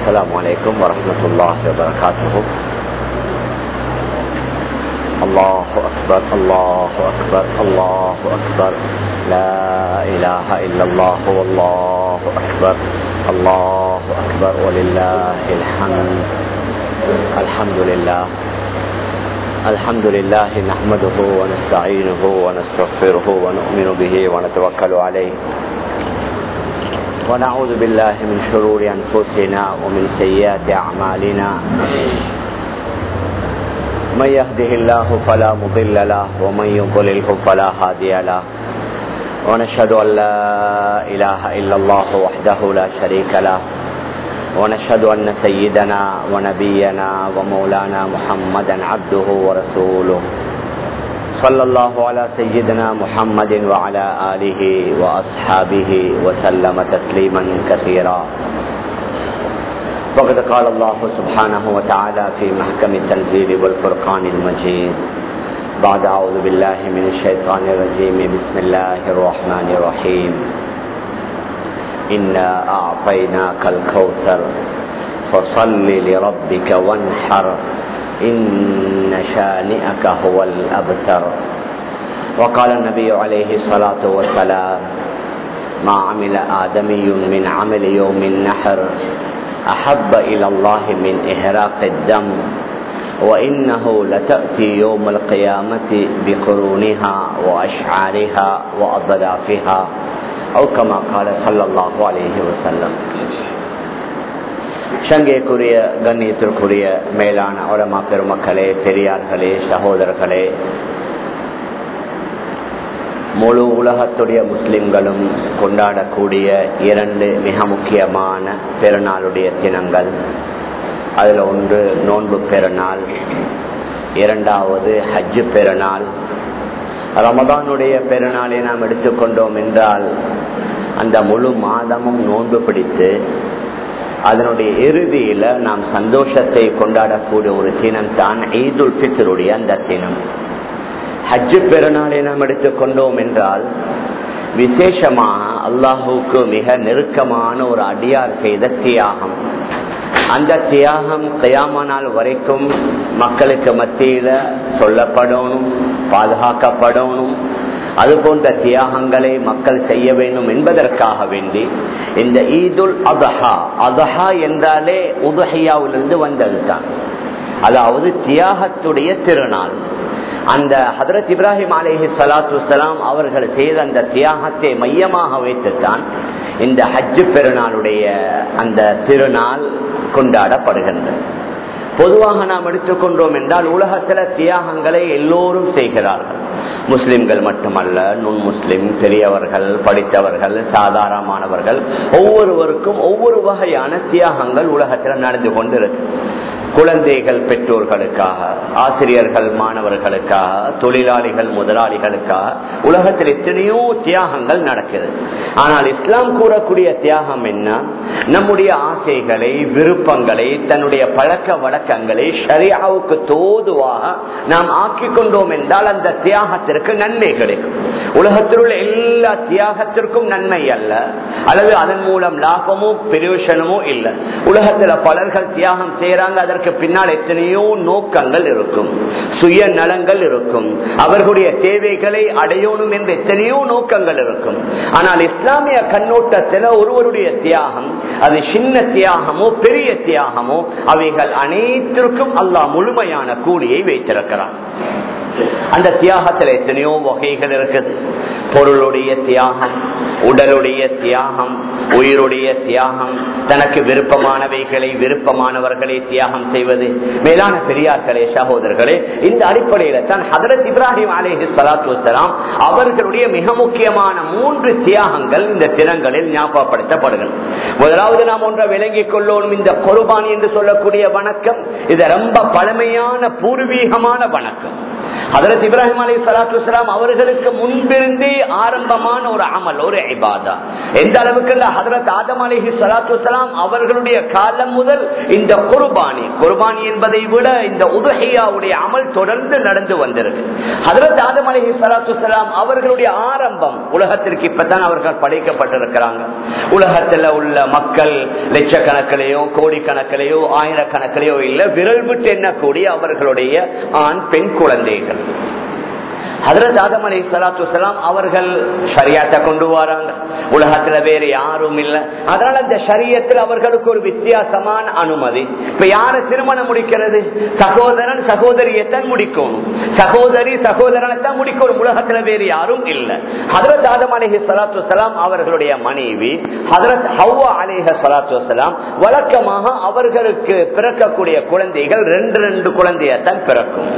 السلام عليكم ورحمة الله وبركاته. الله أكبر الله أكبر الله أكبر لا إله إلا الله والله أكبر الله أكبر ولله الحمد. الحمد لله الحمد لله نحمده ونستعينه ونستغفره ونؤمن به ونتوكل عليه ونعوذ بالله من شرور أنفسنا ومن سيئات أعمالنا. من يهده الله فلا مضل له ومن يضلله فلا هادي له ونشهد أن لا إله إلا الله وحده لا شريك له ونشهد أن سيدنا ونبينا ومولانا محمدا عبده ورسوله صلى الله على سيدنا محمد وعلى آله وأصحابه وسلم تسليما كثيرا. وقد قال الله سبحانه وتعالى في محكم التنزيل والفرقان المجيد بعد أعوذ بالله من الشيطان الرجيم بسم الله الرحمن الرحيم إنا أعطيناك الكوثر فصل لربك وانحر إن شانئك هو الأبتر. وقال النبي عليه الصلاة والسلام ما عمل آدمي من عمل يوم النحر أحب إلى الله من إهراق الدم وإنه لتأتي يوم القيامة بقرونها وأشعارها وأضلافها أو كما قال صلى الله عليه وسلم. சங்கைக்குரிய கண்ணியத்திற்குரிய மேலான உலமா பெருமக்களே, பெரியார்களே, சகோதரர்களே, முழு உலகத்துடைய முஸ்லிம்களும் கொண்டாடக்கூடிய இரண்டு மிக முக்கியமான பெருநாளுடைய தினங்கள். அதில் ஒன்று நோன்பு பெருநாள், இரண்டாவது ஹஜ்ஜு பெருநாள். ரமதானுடைய பெருநாளை நாம் எடுத்துக்கொண்டோம் என்றால் அந்த முழு மாதமும் நோன்பு பிடித்து அதனுடைய இறுதியில நாம் சந்தோஷத்தை கொண்டாடக்கூடிய ஒரு தினம் தான் ஈதுல் ஃபித்ருடைய அந்த தினம். ஹஜ்ஜு பெருநாளை நாம் எடுத்துக்கொண்டோம் என்றால் விசேஷமாக அல்லாஹுக்கு மிக நெருக்கமான ஒரு அடியார் செய்த தியாகம். அந்த தியாகம் கியாம நாள் வரைக்கும் மக்களுக்கு மத்தியில சொல்லப்படணும், பாதுகாக்கப்படணும். அது போன்ற தியாகங்களை மக்கள் செய்ய வேண்டும் என்பதற்காக வேண்டி இந்த ஈதுல் அதஹா, அதஹா என்றாலே உதுஹியாவிலிருந்து வந்தது தான், அதாவது தியாகத்துடைய திருநாள். அந்த ஹதரத் இப்ராஹிம் அலைஹி ஸலாத்து வஸ்ஸலாம் அவர்கள் செய்த அந்த தியாகத்தை மையமாக வைத்துத்தான் இந்த ஹஜ்ஜு பெருநாளுடைய அந்த திருநாள் கொண்டாடப்படுகின்றது. பொதுவாக நாம் எடுத்துக்கொண்டோம் என்றால் உலகத்துல தியாகங்களை எல்லோரும் செய்கிறார்கள். முஸ்லிம்கள் மட்டுமல்ல, நுண் முஸ்லிம், பெரியவர்கள், படித்தவர்கள், சாதாரணமானவர்கள், ஒவ்வொருவருக்கும் ஒவ்வொரு வகையான தியாகங்கள் உலகத்தில் நடந்து கொண்டிருக்கு. குழந்தைகள் பெற்றோர்களுக்காக, ஆசிரியர்கள் மாணவர்களுக்காக, தொழிலாளிகள் முதலாளிகளுக்காக உலகத்தில் எத்தனையோ தியாகங்கள் நடக்கிறது. ஆனால் இஸ்லாம் கூறக்கூடிய தியாகம் என்ன? நம்முடைய ஆசைகளை, விருப்பங்களை, தன்னுடைய பழக்க வழக்கங்களை ஷரியாவுக்கு தோதுவாக நாம் ஆக்கிக் கொண்டோம் என்றால் அந்த தியாகத்திற்கு நன்மை கிடைக்கும். உலகத்தில் உள்ள எல்லா தியாகத்திற்கும் நன்மை அல்ல, அல்லது அதன் மூலம் லாபமோ பிரயோஜனமோ இல்லை. உலகத்தில் பலர்கள் தியாகம் செய்யறாங்க, அதற்கு பின்னால் எத்தனையோ நோக்கங்கள் இருக்கும், சுய நலங்கள் இருக்கும், அவர்களுடைய தேவைகளை அடையணும் என்ற எத்தனையோ நோக்கங்கள் இருக்கும். ஆனால் இஸ்லாமிய கண்ணோட்டத்தில் ஒருவருடைய தியாகம், அது சின்ன தியாகமோ பெரிய தியாகமோ, அவைகள் அனைத்திற்கும் அல்லாஹ் முழுமையான கூலியை வைத்திருக்கிறான். அந்த தியாகத்தில் எத்தனையோ வகைகள் இருக்குது. பொருளுடைய தியாகம், உடலுடைய தியாகம், உயிருடைய தியாகம், தனக்கு விருப்பமானவைகளை விருப்பமானவர்களை தியாகம் செய்வது. மேலான பெரியார்களே, சகோதரர்களே, இந்த அடிப்படையில தான் ஹதரத் இப்ராஹிம் அலைஹி ஸலாத்து வஸ்ஸலாம் அவர்களுடைய மிக முக்கியமான 3 தியாகங்கள் இந்த தினங்களில் ஞாபகப்படுத்தப்படுகிறது. முதலாவது நாம் ஒன்றை விளங்கிக் கொள்ளணும். இந்த குர்பானி என்று சொல்லக்கூடிய வணக்கம், இது ரொம்ப பழமையான பூர்வீகமான வணக்கம். ஹதரத் இப்ராஹிம் அலைஹிஸ்ஸலாத்து வஸ்ஸலாம் அவர்களுக்கு முன்பிருந்தே ஆரம்பமான ஒரு அமல், ஒரு இபாதா. எந்த அளவுக்கு ஹஜ்ரத் ஆதம் அலைஹிஸ்ஸலாத்து வஸ்ஸலாம் அவர்களுடைய காலம் முதல் இந்த குர்பானி என்பதை விட இந்த உதுஹியாவுடைய அமல் தொடர்ந்து நடந்து வந்திருக்கு. ஹஜ்ரத் ஆதம் அலைஹிஸ்ஸலாத்து வஸ்ஸலாம் அவர்களுடைய ஆரம்பம் உலகத்திற்கு இப்பதான் அவர்கள் படைக்கப்பட்டிருக்கிறாங்க. உலகத்தில் உள்ள மக்கள் லட்சக்கணக்கிலேயோ கோடிக்கணக்கிலேயோ ஆயிரக்கணக்கிலேயோ இல்ல, விரல் விட்டு எண்ணக்கூடிய அவர்களுடைய ஆண் பெண் குழந்தைகள். ஹஜ்ரத் ஆதம் அலைஹிஸ்ஸலாத்து வஸ்ஸலாம் அவர்கள் ஷரியத்தை கொண்டு வராங்க. உலகத்துல வேற யாரும் இல்லை. அதனால அந்த ஷரியத்தில் அவர்களுக்கு ஒரு வித்தியாசமான அனுமதி. இப்ப யார திருமணம் முடிக்கிறது? சகோதரன் சகோதரியத்தான் முடிக்கணும், சகோதரி சகோதரனைத்தான் முடிக்கணும். உலகத்துல வேற யாரும் இல்லை. ஹஜ்ரத் ஆதம் அலைஹிஸ்ஸலாத்து வஸ்ஸலாம் அவர்களுடைய மனைவி ஹஜ்ரத் ஹவ்வா அலைஹிஸ்ஸலாத்து வஸ்ஸலாம் வழக்கமாக அவர்களுக்கு பிறக்கக்கூடிய குழந்தைகள் 2 குழந்தையத்தான் பிறக்கும்.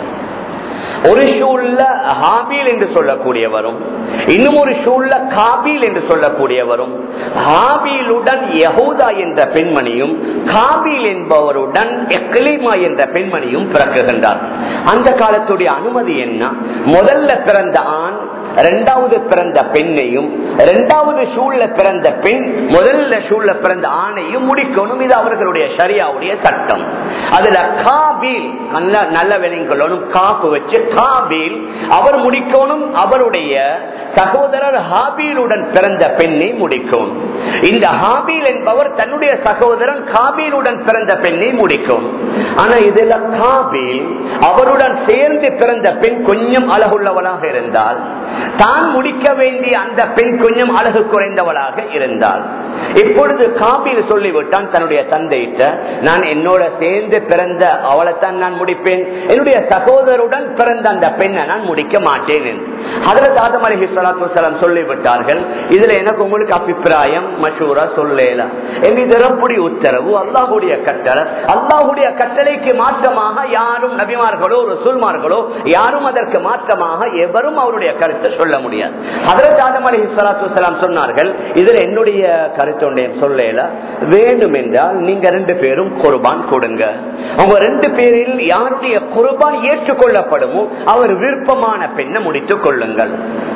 ஒரு ஷூல்ல ஹாபீல் என்று சொல்லக்கூடியவரும், இன்னும் ஒரு ஷூல்ல காபீல் என்று சொல்லக்கூடியவரும். ஹாபீலுடன் யஹூதா என்ற பெண்மணியும் காபீல் என்பவருடன் எக்லிமா என்ற பெண்மணியும் பிறக்குகின்றார். அந்த காலத்துடைய அனுமதி என்ன? முதல்ல பிறந்த ஆண் இரண்டாவது பிறந்த பெண்ணையும், இரண்டாவது ஷூல்ல பிறந்த பெண் முதல்ல ஷூல்ல பிறந்த ஆணையும் முடிக்கணும். இது அவர்களுடைய ஷரியாவுடைய சட்டம். அதுல காபீல் நல்ல விலங்குகளும் காப்பு வச்சு காபீல் அவர் முடிக்கணும், அவருடைய சகோதரர் ஹாபீலுடன் பிறந்த பெண்ணை முடிக்கும். இந்த ஹாபீல் என்பவர் தன்னுடைய சகோதரன் காபீலுடன் பிறந்த பெண்ணை முடிக்கும். ஆனா இதுல காபீல் அவருடன் சேர்ந்து பிறந்த பெண் கொஞ்சம் அழகுள்ளவளாக இருந்தால், தான் முடிக்க வேண்டிய அந்த பெண் கொஞ்சம் அழகு குறைந்தவளாக இருந்தால், இப்பொழுது காபீல் சொல்லிவிட்டான் தன்னுடைய தந்தையிட்ட, நான் என்னோட சேர்ந்து பிறந்த அவளைத்தான் நான் முடிப்பேன், என்னுடைய சகோதரருடன் பிறந்த அந்த பெண்ணை நான் முடிக்க மாட்டேன் என்று ஹஜ்ரத் ஆதம் அலைஹிஸ்ஸலாத்து வஸ்ஸலாம் சொல்லிவிட்டார்கள். இதுல எனக்கு உங்களுக்கு அபிப்பிராயம் மஷூரா சொல்லலாம். இது ரப்புடைய உத்தரவு, அல்லாஹ்வுடைய கட்டளை. அல்லாஹ்வுடைய கட்டளைக்கு மாற்றமாக யாரும் நபிமார்களோ ரசூல்மார்களோ யாரும் அதற்கு மாற்றமாக எவரும் அவருடைய கருத்தை சொல்ல முடியாது. ஹஜ்ரத் ஆதம் அலைஹிஸ்ஸலாத்து வஸ்ஸலாம் சொன்னார்கள், இதுல என்னுடைய கருத்து ஒன்றை சொல்லல, வேண்டும் என்றால் நீங்க 2 பேரும் குர்பான் கொடுங்க. அவங்க 2 பேரில் யாருடைய குர்பான் ஏற்றுக்கொள்ளப்படுமோ அவர் விருப்பமான பெண்ணை முடித்துக் கொள்ளுங்கள்.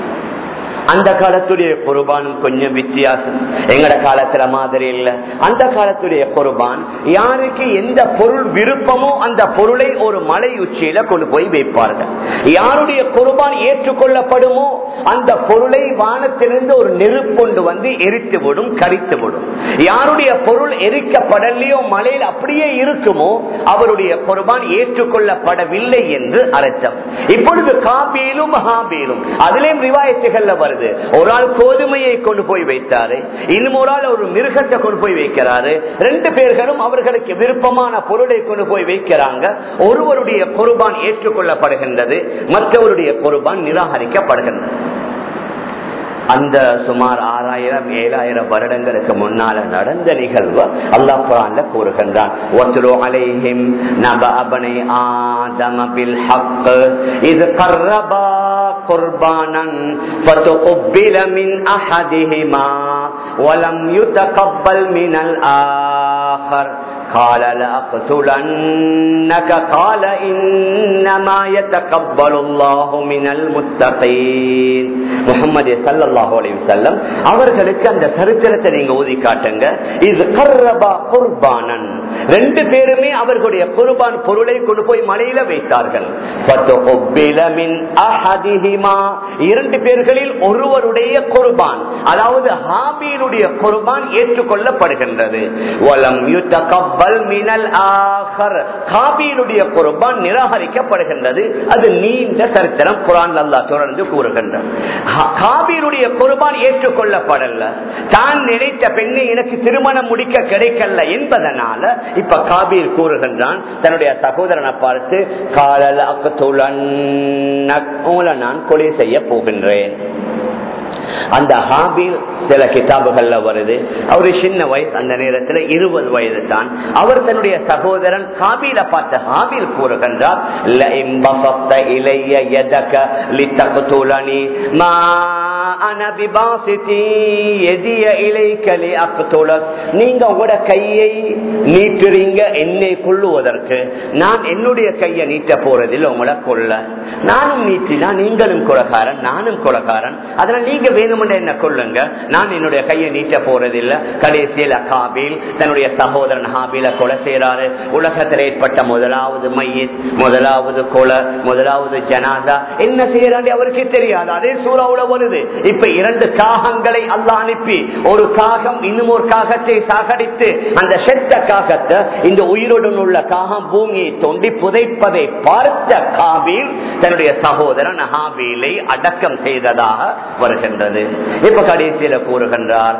அந்த காலத்துடைய குர்பானும் கொஞ்சம் வித்தியாசம், எங்கட காலத்துல மாதிரி இல்ல. அந்த காலத்துடைய குர்பான் யாருக்கு எந்த பொருள் விருப்பமோ அந்த பொருளை ஒரு மலை உச்சியில கொண்டு போய் வைப்பார்கள். யாருடைய குர்பான் ஏற்றுக்கொள்ளப்படுமோ அந்த பொருளை வானத்திலிருந்து ஒரு நெருப்பொண்டு வந்து எரித்து விடும், கரித்து விடும். யாருடைய பொருள் எரிக்கப்படலையோ மலையில் அப்படியே இருக்குமோ அவருடைய குர்பான் ஏற்றுக்கொள்ளப்படவில்லை என்று அர்த்தம். இப்பொழுது காபீலும் ஹாபீலும் அதிலேயும் ரிவாயத்துகள்ல வருது. ஒரு ஆள் கோதுமையை கொண்டு போய் வைத்தாரு, இன்னும் ஒரு ஆள் ஒரு மிருகத்தை கொண்டு போய் வைக்கிறாரு. 2 பேர்களும் அவர்களுக்கு விருப்பமான பொருளை கொண்டு போய் வைக்கிறாங்க. ஒருவருடைய குர்பான் ஏற்றுக்கொள்ளப்படுகின்றது, மற்றவருடைய குர்பான் நிராகரிக்கப்படுகின்றது. அந்த சுமார் 6000-7000 வருடங்களுக்கு முன்னால நடந்த நிகழ்வு அல்லாஹ் குர்ஆன்ல கூறுகின்றான். வத்லு அலைஹிம் நபஅ பனி ஆதம பில் ஹக் இஸ் கர்ரபா குர்பானன் ஃபதுகுபில மின் அஹதிஹிமா வலம் யுதகப்பல் மினல் ஆகர் قال لأقتلنك قال إنما يتقبل الله من المتقين. முஹம்மது ஸல்லல்லாஹு அலைஹி வஸல்லம் அவர்களுக்கு அந்த சரித்திரத்தை நீங்க ஓதி காட்டுங்க. இது கர்ரபா குர்பானன், 2 பேருமே அவர்களுடைய குர்பான் பொருளை கொண்டு போய் மலையில வைத்தார்கள். ஃபதுகுபில மின் அஹதிஹிமா, 2 பேர்களில் ஒருவருடைய குர்பான், அதாவது ஹாபீலுடைய குர்பான் ஏற்றுக்கொள்ளப்படுகின்றது. வலம் யுதகப்பல் மினல் ஆகர், காபீலுடைய குர்பான் நிராகரிக்கப்படுகின்றது. அது நீண்ட சரித்திரம், குர்ஆன்ல அல்லாஹ் தொடர்ந்து கூறுகின்றார். காபீலுடைய குர்பான் ஏற்றுக்கொள்ளப்படல, தான் நினைத்த பெண்ணை எனக்கு திருமணம் முடிக்க கிடைக்கல என்பதனால இப்ப காபீல் கூறுகின்றான் தன்னுடைய சகோதரனை பார்த்து, காலல் அக்துலன்னக், உங்களை நான் கொலை செய்ய போகின்றேன். அந்த ஹாபீல் சில கிதாபுகள்ல வருது, அவரு சின்ன வயசு, அந்த நேரத்தில் 20 வயது தான். அவர் தன்னுடைய சகோதரன் காபீலை பார்த்த ஹாபீல் கூறுகின்றார், நீங்க உங்களோட கையை நீட்டுறீங்க என்னை கொள்ளுவதற்கு, நான் என்னுடைய கையை நீட்ட போறதில்லை உங்களை கொள்ள. நானும் நீட்டினா நீங்களும் கொலைகாரன், நானும் கொலைகாரன், அதனால நீங்க வேணுமென்ற என்ன கொள்ளுங்க, நான் என்னுடைய கையை நீட்ட போறதில்லை. கடைசியில் காபீல் தன்னுடைய சகோதரன் ஹாபீல கொலை செய்யறாரு. உலகத்தில் ஏற்பட்ட முதலாவது மையத், முதலாவது கொலை, முதலாவது ஜனாதா என்ன செய்யறாண்டி அவருக்கு தெரியாது. அதே சூறாவுல வருது. இப்ப 2 காகங்களை அல்லாஹ் அனுப்பி, ஒரு காகம் இன்னும் ஒரு காகத்தை சாகடித்து, அந்த செத்த காகத்தை இந்த உயிருடன் உள்ள காகம் பூமியை தோண்டி புதைப்பதை பார்த்த காபீல் தன்னுடைய சகோதரன் ஹாபீலை அடக்கம் செய்ததாக வருகின்றது. இப்ப கடைசியில கூறுகின்றார்,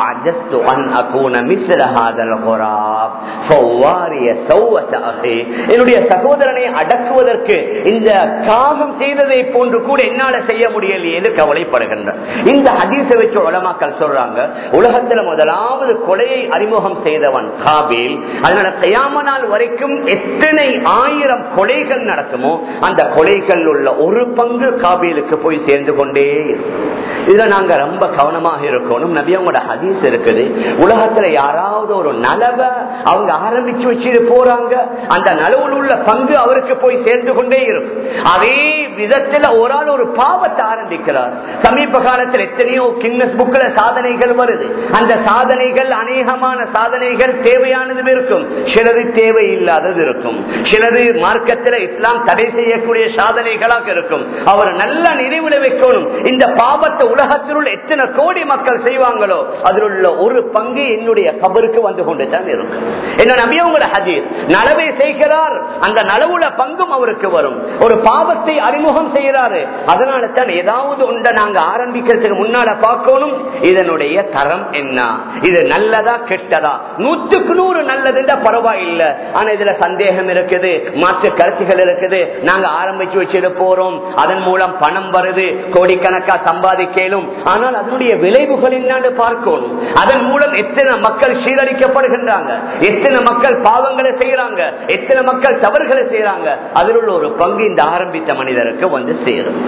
என்னுடைய சகோதரனை அடக்குவதற்கு இந்த காகம் செய்ததை போன்று கூட என்னால செய்ய முடியலையே கவலைப்படுகின்றார். இந்த ஹதீஸை வச்சு உலமாக்கள் சொல்றாங்க, உலகத்துல முதலாவது கொலையை அறிமுகம் செய்தவன் காபீல். அதனால கியாமத் நாள் வரைக்கும் எத்தனை 1000 கொலைகள் நடக்குமோ அந்த கொலைகள் உள்ள ஒரு பங்கு காபீலுக்கு போய் சேர்ந்து கொண்டே. இதுல நாங்க ரொம்ப கவனமாக இருக்கணும். நபியோட ஹதீஸ் இருக்குது, உலகத்துல யாராவது ஒரு நலவை அவங்க ஆரம்பிச்சு வச்சுட்டு போறாங்க, அந்த நலவில் உள்ள பங்கு அவருக்கு போய் சேர்ந்து கொண்டே இருக்கும். அதே விதத்துல ஒரு ஆள் ஒரு பாவத்தை ஆரம்பிக்கிறார். சமீப காலத்தில் எத்தனையோ கின்னஸ் புக்ல சாதனைகள் வருது. அந்த சாதனைகள் அநேகமான சாதனைகள் தேவையானது இருக்கும், சிலது தேவை இல்லாதது இருக்கும், சிலது மார்க்கத்தில் இஸ்லாம் தடை செய்யக்கூடிய சாதனைகளாக இருக்கும். அவர் நல்ல நினைவுல வைக்கணும், இந்த பாவத்தை உலகத்தில் உள்ள எத்தனை கோடி மக்கள் செய்வாங்களோ அதில் உள்ள ஒரு பங்கு என்னுடைய கபருக்கு வந்து கொண்டு தான் இருக்கும். என்ன நபி அவங்களோட ஹதீஸ், நலவை செய்கிறார், அந்த நலவுல பங்கும் அவருக்கு வரும். ஒரு பாவத்தை அறிமுகம் செய்கிறாரு, அதனால தான் ஏதாவது ஒன்றை நாங்க ஆரம்பிக்கிறதுக்கு முன்னால பார்க்கணும், இதனுடைய தரம் என்ன, இது நல்லதா கெட்டதா. 100க்கு 100 நல்லதுன்னா பரவாயில்லை, ஆனா இதுல சந்தேகம் இருக்குது, மாற்று கருத்துகள் இருக்குது, நாங்க ஆரம்பிச்சு வச்சுட்டு போறோம், அதன் மூலம் பணம் வருது, கோடிக்கணக்கா சம்பாதிக்கலும், ஆனால் அதனுடைய விளைவுகள் என்னன்னு பார்க்கணும். அதன் மூலம் எத்தனை மக்கள் சீரழிக்கப்படுகின்றாங்க, எத்தனை மக்கள் பாவங்களை செய்யறாங்க, எத்தனை மக்கள் தவறுகளை செய்யறாங்க, அதில் உள்ள ஒரு பங்கு இந்த ஆரம்பித்த மனிதருக்கு வந்து சேரும்.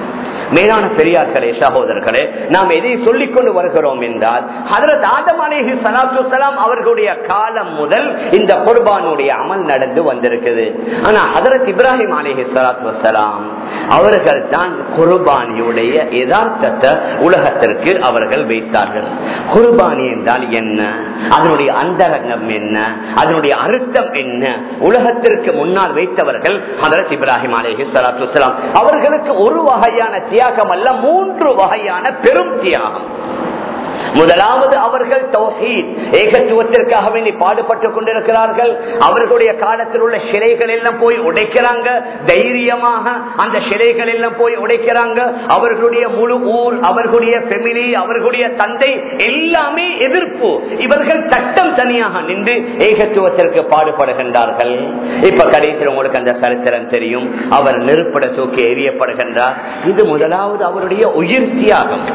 மேலான பெரியார்களே, சகோதரர்களே, நாம் எதை சொல்லிக் கொண்டு வருகிறோம் என்றால், ஹஜ்ரத் ஆதம் அலைஹிஸ்ஸலாத்து வஸ்ஸலாம் அவர்களுடைய காலம் முதல் இந்த குர்பானுடைய அமல் நடந்து வந்திருக்குது. ஆனா ஹஜ்ரத் இப்ராஹிம் அலைஹிஸ்ஸலாத்து வஸ்ஸலாம் அவர்கள் தான் குர்பானியுடைய யதார்த்தத்தை உலகத்திற்கு அவர்கள் வைத்தார்கள். குர்பானி என்றால் என்ன, அதனுடைய அந்தரங்கம் என்ன, அதனுடைய அர்த்தம் என்ன, உலகத்திற்கு முன்னால் வைத்தவர்கள் ஹஜ்ரத் இப்ராஹிம் அலைஹிஸ்ஸலாத்து வஸ்ஸலாம். அவர்களுக்கு ஒரு வகையான தியாகம் அல்ல, 3 வகையான பெரும் தியாகம். முதலாவது, அவர்கள் தௌஹீத் ஏகத்துவத்திற்காக வேண்டி பாடுபட்டுக் கொண்டிருக்கிறார்கள். அவர்களுடைய காலத்தில் உள்ள சிலைகள் எல்லாம் போய் உடைக்கிறாங்க, தைரியமாக அந்த சிலைகள் எல்லாம் போய் உடைக்கிறாங்க. அவர்களுடைய முழு ஊர், அவர்களுடைய ஃபேமிலி, அவர்களுடைய தந்தை எல்லாமே எதிர்ப்பு. இவர்கள் சட்டம் தனியாக நின்று ஏகத்துவத்திற்கு பாடுபடுகின்றார்கள். இப்ப கடைசியில் உங்களுக்கு அந்த சரித்திரம் தெரியும், அவர் நெருப்பட தூக்கி எரியப்படுகின்றார். இது முதலாவது அவருடைய உயிர் தியாகம்.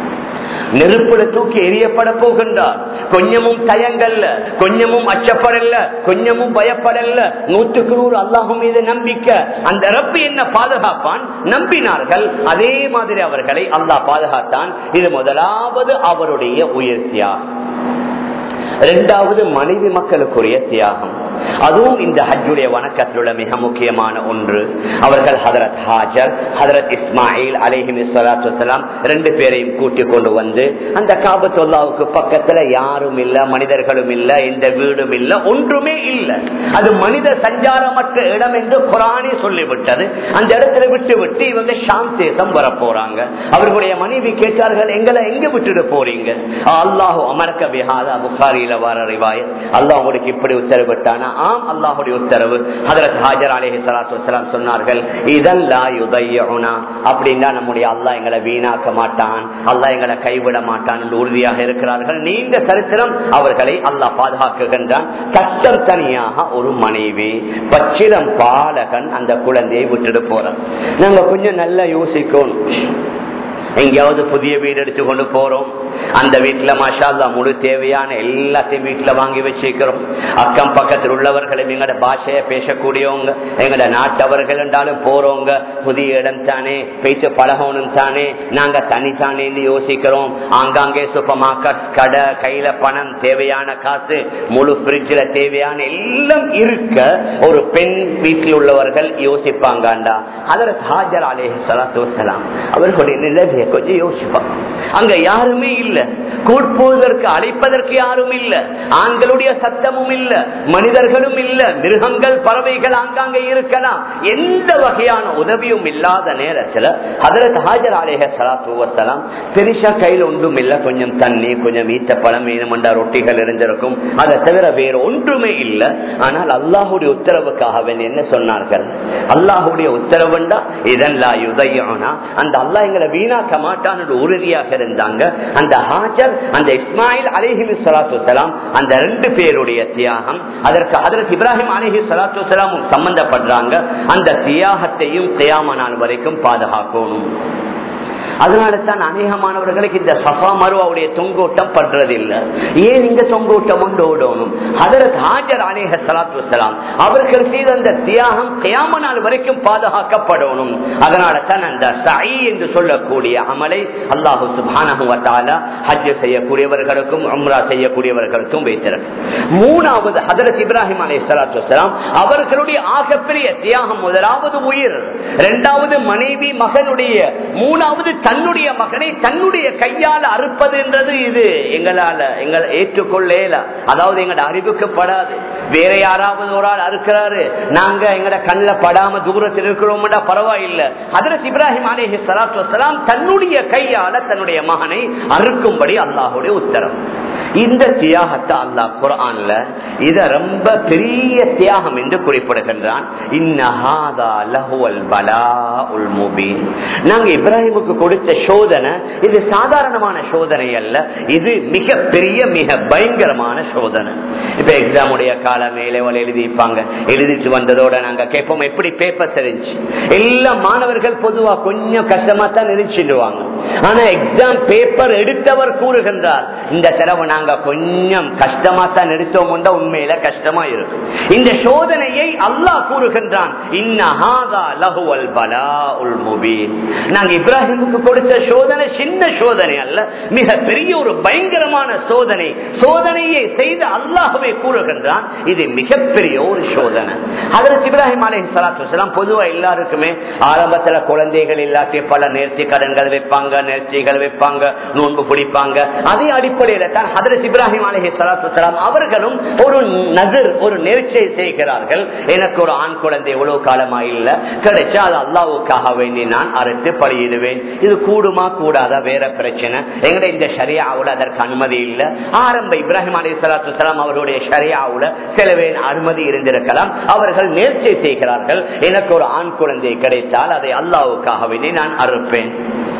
நெருப்புல தூக்கி எரியப்பட போகின்றார். கொஞ்சமும் தயங்கல்ல, கொஞ்சமும் அச்சப்படல, கொஞ்சமும் பயப்படல. 100க்கு 100 அல்லாஹ் மீது நம்பிக்கை. அந்த ரப்பு என்ன பாதுகாப்பான் நம்பினார்கள், அதே மாதிரி அவர்களை அல்லாஹ் பாதுகாத்தான். இது முதலாவது அவருடைய உயிர் தியாகம். 2வது மனைவி மக்களுக்குரிய தியாகம். அதுவும் இந்த ஹஜ்ஜுடைய வணக்கத்தில் உள்ள மிக முக்கியமான ஒன்று. அவர்கள் ஹதரத் ஹாஜர், ஹதரத் இஸ்மாயில் அலைஹிஸ்ஸலாத்து வஸ்ஸலாம் 2 பேரையும் கூட்டிக் கொண்டு வந்து அந்த காபத்துல்லாவுக்கு பக்கத்துல யாரும் இல்ல, மனிதர்களும் இல்ல, எந்த வீடும் இல்ல, ஒன்றுமே இல்ல. அது மனித சஞ்சாரமற்ற இடம் என்று குர்ஆனே சொல்லிவிட்டது. அந்த இடத்துல விட்டு விட்டு இவங்க ஷாம் தேசம் வர போறாங்க. அவர்களுடைய மனைவி கேட்டார்கள், எங்களை எங்க விட்டுட்டு போறீங்க? அல்லாஹு அமர்க பிஹாதா, புகாரியில வர ரிவாயத். அல்லாஹ் உங்களுக்கு இப்படி உத்தரவிட்டானா? ஆம், அல்லாஹுடைய உத்தரவு. ஹஜ்ரத் ஹாஜர் அலைஹிஸ்ஸலாத்து வஸ்ஸலாம் சொன்னார்கள், இதன் லா யுதையுனா, அப்படின்னா நம்முடைய அல்லாஹ் எங்களை வீணாக்க மாட்டான், அல்லாஹ் எங்களை கைவிட மாட்டான் என்று உறுதியாக இருக்கிறார்கள். நீண்ட சரித்திரம். அவர்களை அல்லாஹ் பாதுகாக்குகின்றான். கஷ்டம் தனியாக ஒரு மனைவி, பச்சிலம் பாலகன் அந்த குழந்தையை விட்டுட்டு போறான். நாங்க கொஞ்சம் நல்லா யோசிக்கணும். எங்கேயாவது புதிய வீடு எடுத்து கொண்டு போறோம், அந்த வீட்டுல மாஷா அல்லாஹ் முழு தேவையான எல்லாத்தையும் வீட்டுல வாங்கி வச்சிருக்கிறோம். அக்கம் பக்கத்தில் உள்ளவர்களும் எங்கட பாஷைய பேசக்கூடியவங்க, எங்கட நாட்டவர்கள் என்றாலும் போறவங்க, புதிய இடம் தானே பேச்சு பழகணும் தானே, நாங்க தனித்தானே யோசிக்கிறோம். ஆங்காங்கே சூப்பர் மார்க்கெட், கடை, கையில பணம், தேவையான காசு, முழு பிரிட்ஜில தேவையான எல்லாம் இருக்க ஒரு பெண் வீட்டில் உள்ளவர்கள் யோசிப்பாங்கண்டா. ஹஜ்ரத் ஹாஜர் அலைஹிஸ்ஸலாத்து வஸ்ஸலாம் அவர்களுடைய நிலையை கொஞ்சம் யோசிப்பாங்க. அங்க யாருமே இல்ல, கூட்போவதற்கு அழைப்பதற்கு யாரும் இல்ல, ஆண்களுடைய சத்தமும் இல்ல, மனிதர்களும் இல்ல, மிருகங்கள் பறவைகள் ஆங்காங்கே இருக்கலாம். எந்த வகையான உதவியும் இல்லாத நேரத்தில் ஹஜ்ரத் ஹாஜர் அலைஹிஸ்ஸலாத்து வஸ்ஸலாம் பெரிசா கையில் ஒன்றும் இல்ல, கொஞ்சம் தண்ணி, கொஞ்சம் ஈட்ட பழம், ஏனமண்டா ரொட்டிகள் இருந்திருக்கும், அதை தவிர வேறு ஒன்றுமே இல்லை. ஆனால் அல்லாஹுடைய உத்தரவுக்காக என்ன சொன்னார்கள்? அல்லாஹுடைய உத்தரவுண்டா இதெல்லாம் யுதையானா அந்த அல்லாஹ் எங்களை வீணாக்க மாட்டான் உறுதியாக இருந்தாங்க. அந்த ஹாஜர், அந்த இஸ்மாயில் அலைஹிஸ்ஸலாத்து வஸ்ஸலாம், அந்த 2 பேருடைய தியாகம், அதற்கு ஹஜ்ரத் இப்ராஹிம் அலைஹிஸ்ஸலாத்து வஸ்ஸலாமும் சம்பந்தப்படுறாங்க. அந்த தியாகத்தையும் கியாம நாள் வரைக்கும் பாதுகாக்கணும். அதனால தான் அநேகமானவர்களுக்கு இந்த சஃபா மருவாவுடைய தொங்கோட்டம் பண்றதில்லை. ஏன் இந்த தொங்கோட்டம் கொண்டு ஓடணும்? ஹஜ்ரத் ஹாஜர் அலைஹிஸ்ஸலாத்து வஸ்ஸலாம் அவர்கள் செய்த அந்த தியாகம் கியாம நாள் வரைக்கும் பாதுகாக்கப்படணும். அதனால தான் அந்த சஈ என்று சொல்லக்கூடிய அமலை அல்லாஹ் சுப்ஹானஹு வ தஆலா ஹஜ் செய்யக்கூடியவர்களுக்கும் உம்ரா செய்யக்கூடியவர்களுக்கும் வைத்திருக்கு. 3வது ஹஜ்ரத் இப்ராஹிம் அலைஹிஸ்ஸலாத்து வஸ்ஸலாம் அவர்களுடைய ஆகப்பெரிய தியாகம், முதலாவது உயிர், 2வது மனைவி மகனுடைய, 3வது தன்னுடைய மகனை தன்னுடைய கையால் அறுப்பது என்றது இது எங்களால ஏற்றுக்கொள்ளல. அதாவது எங்கட அறிவுக்கப்படாது. வேற யாராவது ஒரு ஆள் அறுக்கிறாரு, நாங்க எங்கட கண்ணுல படாம தூரத்தில் இருக்கிறோம் பரவாயில்லை. ஹஜ்ரத் இப்ராஹிம் அலைஹிஸ்ஸலாத்து வஸ்ஸலாம் தன்னுடைய கையால தன்னுடைய மகனை அறுக்கும்படி அல்லாஹ்வுடைய உத்தரவு. இந்த தியாகத்தை அல்லாஹ் குர்ஆன்ல இத ரொம்ப பெரிய தியாகம் என்று குறிப்பிடுகின்றான். இன்னஹாதா லஹுவல் பலாஉல் முபீன். நாங்க இப்ராஹிமுக்கு கொடுத்த சோதனை இது சாதாரணமான சோதனை அல்ல, இது மிக பெரிய மிக பயங்கரமான சோதனை. இப்ப எக்ஸாமுடைய கால மேலே எழுதிப்பாங்க, எழுதிட்டு வந்ததோட நாங்க கேட்போம் எப்படி பேப்பர் தெரிஞ்சு. எல்லா மாணவர்கள் பொதுவா கொஞ்சம் கஷ்டமா தான் நினைச்சிடுவாங்க. ஆனா எக்ஸாம் பேப்பர் எடுத்தவர் கூறுகின்றார், இந்த தடவை நாங்க கொஞ்சம் கஷ்டமா தான் எடுத்தோம், உண்மையில கஷ்டமா இருக்கும். இந்த சோதனையை அல்லாஹ் கூறுகின்றான், இன்னஹாதா லஹுவல் பலாஉல் முபீன். நாங்க இப்ராஹிமுக்கு கொடுத்த சோதனை சின்ன சோதனை அல்ல, மிக பெரிய ஒரு பயங்கரமான சோதனை. சோதனையை செய்த அல்லாஹ்வே கூறுகின்றான், இது மிகப்பெரிய ஒரு சோதனை. ஹஜ்ரத் இப்ராஹிம் அலைஹிஸ்ஸலாத்து வஸ்ஸலாம் பொதுவா எல்லாருக்குமே ஆரம்பத்துல குழந்தைகள் இல்லாட்டி பல நேர்த்தி கடன்கள் வைப்பாங்க, நேர்ச்சிகள் வைப்பாங்க, நோன்பு பிடிப்பாங்க. அதே அடிப்படையில தான் ஹஜ்ரத் இப்ராஹிம் அலைஹிஸ்ஸலாத்து வஸ்ஸலாம் அவர்களும் ஒரு நஸர், ஒரு நேர்ச்சை செய்கிறார்கள். எனக்கு ஒரு ஆண் குழந்தை எவ்வளவு காலமா இல்ல, கிடைச்சா அது அல்லாஹ்வுக்காக வேண்டி நான் அறுத்து பலியிடுவேன். இது கூடுமா கூடாதா வேற பிரச்சனை, எங்கட இந்த ஷரியாவுல அதற்கு அனுமதி இல்ல. ஆரம்ப இப்ராஹிம் அலைஹிஸ்ஸலாத்து வஸ்ஸலாம் அவருடைய ஷரியாவுல சிலவே அனுமதி இருந்திருக்கலாம். அவர்கள் நேர்ச்சை செய்கிறார்கள், எனக்கு ஒரு ஆண் குழந்தை கிடைத்தால் அதை அல்லாஹ்வுக்காக வேண்டி நான் அறுப்பேன்.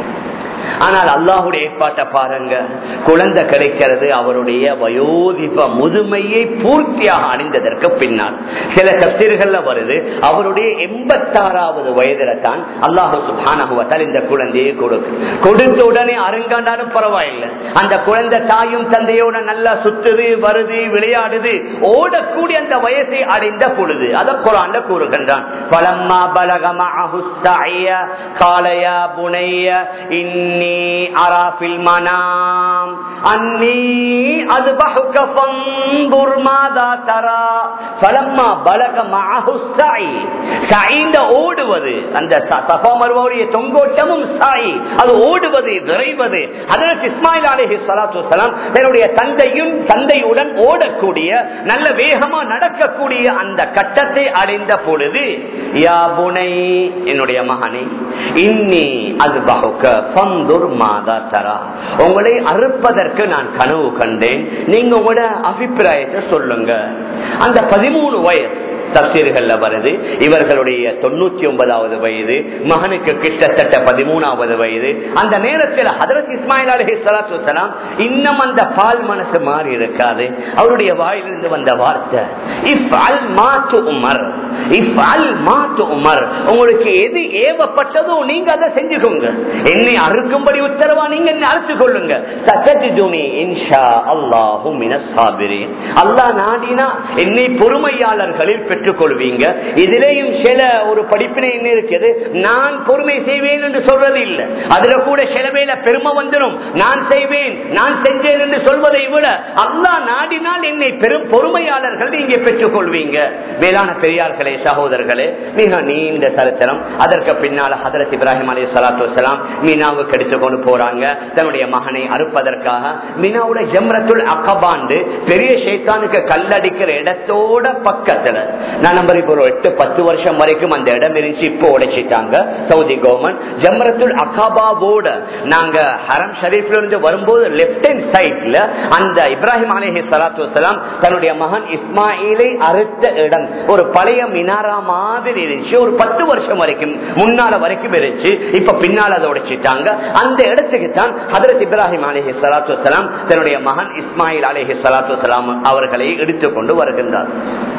ஆனால் அல்லாஹுடைய ஏற்பாட்டை பாருங்க, குழந்தை கிடைக்கிறது அவருடைய வயோதிப முதுமையை பூர்த்தியாக அணிந்ததற்கு பின்னால். சில தஃசீர்கள்ல வருது அவருடைய 86வது வயதில தான் அல்லாஹ் சுப்ஹானஹு வ தஆலா இந்த குழந்தையை கொடுத்த உடனே அருங்காண்டாலும் பரவாயில்லை. அந்த குழந்தை தாயும் தந்தையோட நல்லா சுத்துது, வருது, விளையாடுது, ஓடக்கூடிய அந்த வயசை அடைந்த பொழுது அத குர்ஆன்ல கூறுகின்றான், ஃபலம்மா பலக மஅஹு ஸஅய قال يا بني إني أرى في المنام أني أذبحك فانظر ماذا ترى فلما بلغ معه السعي سعيد ஓடுவது, அந்த சஃபா மர்வாவுடைய தொங்கோட்டமும் சாய், அது ஓடுவது, விரைவது. ஹஜ்ரத் இஸ்மாயில் அலைஹிஸ்ஸலாத்து வஸ்ஸலாம் தன்னுடைய தந்தையுடன் ஓடக்கூடிய, நல்ல வேகமா நடக்கக்கூடிய அந்த கட்டத்தை அடைந்த பொழுது, யா புனை, என்னுடைய மகனே, இன்னி அஸ்பஹுக ஃபன்துர் மாதா தரா, உங்களை அறுப்பதற்கு நான் கனவு கண்டேன், நீங்க உங்களோட அபிப்பிராயத்தை சொல்லுங்க. அந்த 13 வயசு தஃசீர்கள்ல வருது, இவர்களுடைய 99வது வயது, மகனுக்கு கிட்டத்தட்ட 13வது வயது. அந்த நேரத்தில் ஹஜ்ரத் இஸ்மாயில் அலைஹிஸ்ஸலாத்து வஸ்ஸலாம் இன்னும் அந்த பால் மனசு மாறி இருக்காது. அவருடைய வாயிலிருந்து வந்த வார்த்தை, இஃப்அல் மா துஅமர், உங்களுக்கு எது ஏவப்பட்டதோ நீங்க அதை செஞ்சுக்கோங்க. என்னை அறுக்கும்படி உத்தரவா நீங்க என்னை அறுத்துக் கொள்ளுங்க. அல்லாஹ் நாடினா என்னை பொறுமையாளர்களில் பெற்றுக் கொள்வீங்க. இதிலேயும் சில ஒரு படிப்பினை என்ன இருக்குது, நான் பொறுமை செய்வேன் என்று சொல்றது இல்லை. அதுல கூட சில வேளை பெருமை வந்துடும். நான் செய்வேன், நான் செஞ்சேன் என்று சொல்வதை விட அல்லாஹ் நாடினால் என்னை பெரும் பொறுமையாளர்கள் நீங்க பெற்றுக் கொள்வீங்க. வேளாண் பெரியார்களே, சகோதரர்களே, மிக நீண்ட சரித்திரம். அதற்கு பின்னால ஹதரத் இப்ராஹிம் அலைஹிஸ்ஸலாத்து வஸ்ஸலாம் மீனாவுக்கு எடுத்துக் கொண்டு போறாங்க தன்னுடைய மகனை அறுப்பதற்காக. மீனாவோட ஜம்ரத்துல் அகபாண்டு பெரிய ஷைத்தானுக்கு கல்லடிக்கிற இடத்தோட பக்கத்துல நான் நம்பர் இப்போ 8-10 வருஷம் வரைக்கும் அந்த இடம் இருந்துச்சு. இப்போ உடைச்சிட்டாங்க சவுதி கவர்மெண்ட். ஜம்ரத்துல் அகபாவோட நாங்க ஹரம் ஷரீஃப்ல இருந்து வரும்போது லெப்ட் ஹேண்ட் சைட்ல அந்த இப்ராஹிம் அலைஹிஸ்ஸலாத்து வஸ்ஸலாம் தன்னுடைய மகன் இஸ்மாயிலை அறுத்த இடம் ஒரு பழைய மினாரா மாதிரி இருந்துச்சு. ஒரு 10 வருஷம் வரைக்கும் முன்னால வரைக்கும் இருந்துச்சு. இப்ப பின்னால அதை உடைச்சிட்டாங்க. அந்த இடத்துக்கு தான் ஹதரத் இப்ராஹிம் அலைஹிஸ்ஸலாத்து வஸ்ஸலாம் தன்னுடைய மகன் இஸ்மாயில் அலைஹிஸ்ஸலாத்து வஸ்ஸலாம் அவர்களை எடுத்துக்கொண்டு வருகின்றார்.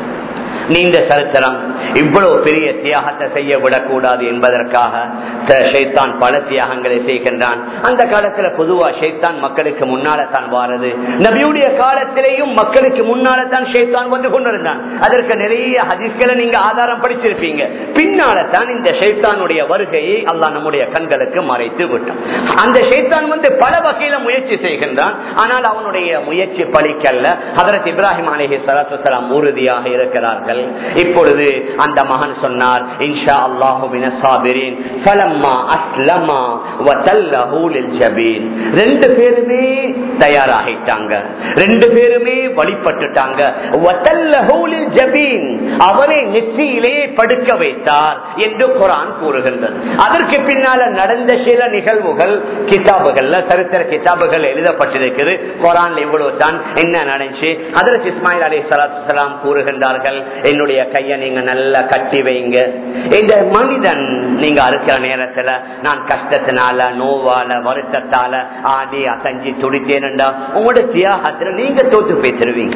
நீண்ட சரித்திரம். இவ்வளவு பெரிய தியாகத்தை செய்ய விடக்கூடாது என்பதற்காக ஷைத்தான் பல தியாகங்களை செய்கின்றான். அந்த காலத்துல பொதுவா ஷைத்தான் மக்களுக்கு முன்னால தான் வாரது. நபியுடைய காலத்திலேயும் மக்களுக்கு முன்னால தான் ஷைத்தான் வந்து கொண்டிருந்தான். அதற்கு நிறைய ஹதீஸ்களை நீங்க ஆதாரம் படிச்சிருப்பீங்க. பின்னால தான் இந்த ஷைத்தானுடைய வருகையை அல்லாஹ் நம்முடைய கண்களுக்கு மறைத்து விட்டான். அந்த ஷைத்தான் வந்து பல வகையில முயற்சி செய்கின்றான். ஆனால் அவனுடைய முயற்சி பலிக்கல்ல. ஹதரத் இப்ராஹிம் அலைஹிஸ்ஸலாத்து வஸ்ஸலாம் உறுதியாக இருக்கிறார்கள். இப்பொழுது அந்த மகன் சொன்னார், இன்ஷா அல்லாஹு மினஸ் சாபிரீன் ஃபலம்மா அஸ்லமா வதல்லஹு லில்ஜபீன். ரெண்டு பேருமே தயாராகிட்டாங்க, ரெண்டு பேருமே வழிபட்டுட்டாங்க. வதல்லஹு லில்ஜபீன், அவரை நெற்றியிலே படுக்க வைத்தார் என்று குர்ஆன் கூறுகின்றது. அதற்கு பின்னால நடந்த சில நிகழ்வுகள் கிதாபுகள்ல, சரித்திர கிதாபுகள் எழுதப்பட்டிருக்கிறது. குர்ஆன்ல இவ்வளவு தான் என்ன நடந்துச்சு. ஹஜ்ரத் இஸ்மாயில் அலைஹிஸ்ஸலாத்து வஸ்ஸலாம் கூறுகின்றார்கள், என்னுடைய கையை நீங்க நல்லா கட்டி வைங்க. இந்த மனிதன் நீங்க அறுக்கிற நேரத்துல நான் கஷ்டத்தினால, நோவால, வருத்தத்தால ஆடி அசஞ்சி துடித்தேன்டா உங்களோட தியாகத்துல நீங்க தோத்து பேசிருவீங்க.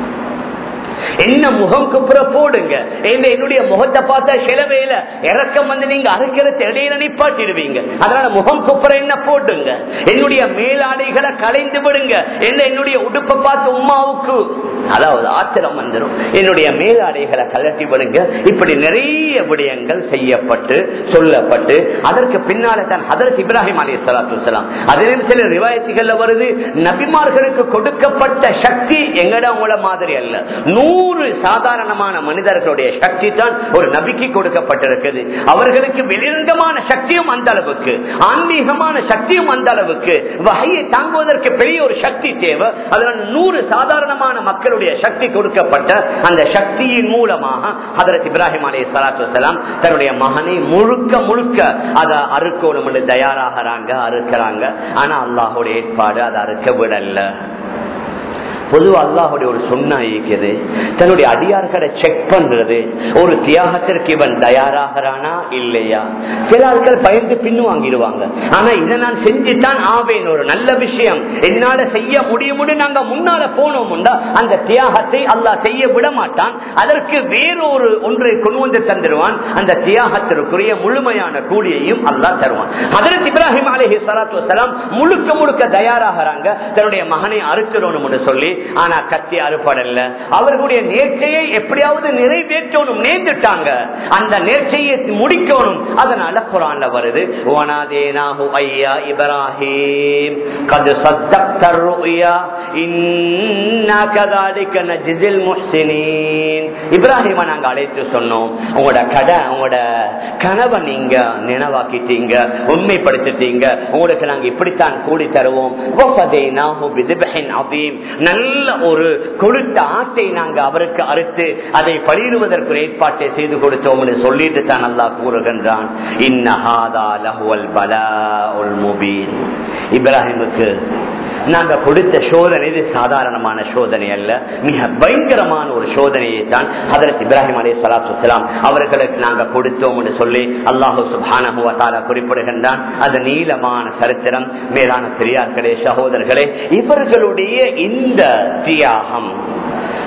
என்ன முகம் குப்புற போடுங்க. என்னுடைய முகத்தை பார்த்தா சிலவேல இறக்கம் வந்து நீங்க அறுக்கிறது இடையில நிப்பாட்டிடுவீங்க. அதனால முகம் குப்புற என்ன போடுங்க. என்னுடைய மேலாடைகளை கலைந்து விடுங்க. என்னுடைய உடுப்பை பார்த்து உமாவுக்கு அதாவது ஆத்திரம் வந்துடும். என்னுடைய மேலாடைகளை கலட்டி விடுங்க. இப்படி நிறைய விடயங்கள் செய்யப்பட்டு சொல்லப்பட்டு அதற்கு பின்னால தான் ஹதரத் இப்ராஹிம் அலைஹிஸ்ஸலாத்து வஸ்ஸலாம், அதிலும் சில ரிவாயத்துகள்ல வருது, நபிமார்களுக்கு கொடுக்கப்பட்ட சக்தி எங்கட உங்கள மாதிரி அல்ல. 100 சாதாரணமான மனிதர்களுடைய சக்தி தான் ஒரு நபிக்கு கொடுக்கப்பட்டிருக்கிறது. அவர்களுக்கு வெளிரங்கமான சக்தியும் அந்த அளவுக்கு, ஆன்மீகமான சக்தியும் அந்த அளவுக்கு, வகையை தாங்குவதற்கு பெரிய ஒரு சக்தி தேவை. அதனால் 100 சாதாரணமான மக்களுடைய சக்தி கொடுக்கப்பட்ட அந்த சக்தியின் மூலமாக ஹஜ்ரத் இப்ராஹிம் அலைஹிஸ்ஸலாத்து வஸ்ஸலாம் தன்னுடைய மகனை முழுக்க முழுக்க அதை அறுக்கணும் என்று தயாராகிறாங்க, அறுக்கிறாங்க. ஆனா அல்லாஹ்வுடைய ஏற்பாடு அதை அறுக்க விடல. பொதுவா அல்லாஹுடைய ஒரு சுன்னா இருக்குது, தன்னுடைய அடியார்களை செக் பண்றது. ஒரு தியாகத்திற்கு இவன் தயாராகிறானா இல்லையா. சில ஆட்கள் பயந்து பின்னு வாங்கிடுவாங்க. ஆனா இதை நான் செஞ்சுதான் ஆவேன், ஒரு நல்ல விஷயம் என்னால செய்ய முடியும்னு நாங்க முன்னால போனோம்னா அந்த தியாகத்தை அல்லாஹ் செய்ய விட மாட்டான். அதற்கு வேறொரு ஒன்றை கொண்டு வந்து தந்துடுவான். அந்த தியாகத்திற்குரிய முழுமையான கூலியையும் அல்லாஹ் தருவான். ஹஜ்ரத் இப்ராஹிம் அலைஹிஸ்ஸலாத்து வஸ்ஸலாம் முழுக்க முழுக்க தயாராகிறாங்க தன்னுடைய மகனை அறுக்கிறோம் என்று சொல்லி. ஆனா கத்தி அறுப்படல்ல. அவர்களுடைய நேர்ச்சையை எப்படியாவது நிறைவேற்றணும், நேர்ந்துட்டாங்க. அந்த நேர்ச்சையை முடிக்கணும். அதனால குர்ஆன்ல வருது, வனாதேனாஹு ஐயா இப்ராஹிம் கத் ஸத்தக்த ருயா இன்னா கதாலிக நஜ்ஸில் முஹ்ஸினீன். இப்ராஹிமை நாங்க அழைத்து சொன்னோம், உங்களோட கனவை நீங்க நினைவாக்கிட்டீங்க, உண்மைப்படுத்திட்டீங்க, உங்களுக்கு நாங்க இப்படித்தான் கூலி தருவோம். வஃபதைனாஹு பிதிப்ஹின் அதீம், நல்ல ஒரு கொழுத்த ஆட்டை நாங்க அவருக்கு அறுத்து அதை பலியிடுவதற்கு ஏற்பாட்டை செய்து கொடுத்தோம் என்று சொல்லிட்டு தான் அல்லாஹ் கூறுகின்றான், இன்னஹாதா லஹுவல் பலாஉல் முபீன். இப்ராஹிமுக்கு நாங்க கொடுத்த சோதனை இது சாதாரணமான சோதனை அல்ல, மிக பயங்கரமான ஒரு சோதனையை தான் ஹஜ்ரத் இப்ராஹிம் அலைஹிஸ்ஸலாத்து வஸ்ஸலாம் அவர்களுக்கு நாங்க கொடுத்தோம் என்று சொல்லி அல்லாஹ் சுப்ஹானஹு வ தஆலா குறிப்பிடுகின்றான். அது நீளமான சரித்திரம். மேலான பெரியார்களே, சகோதரர்களே, இவர்களுடைய இந்த தியாகம்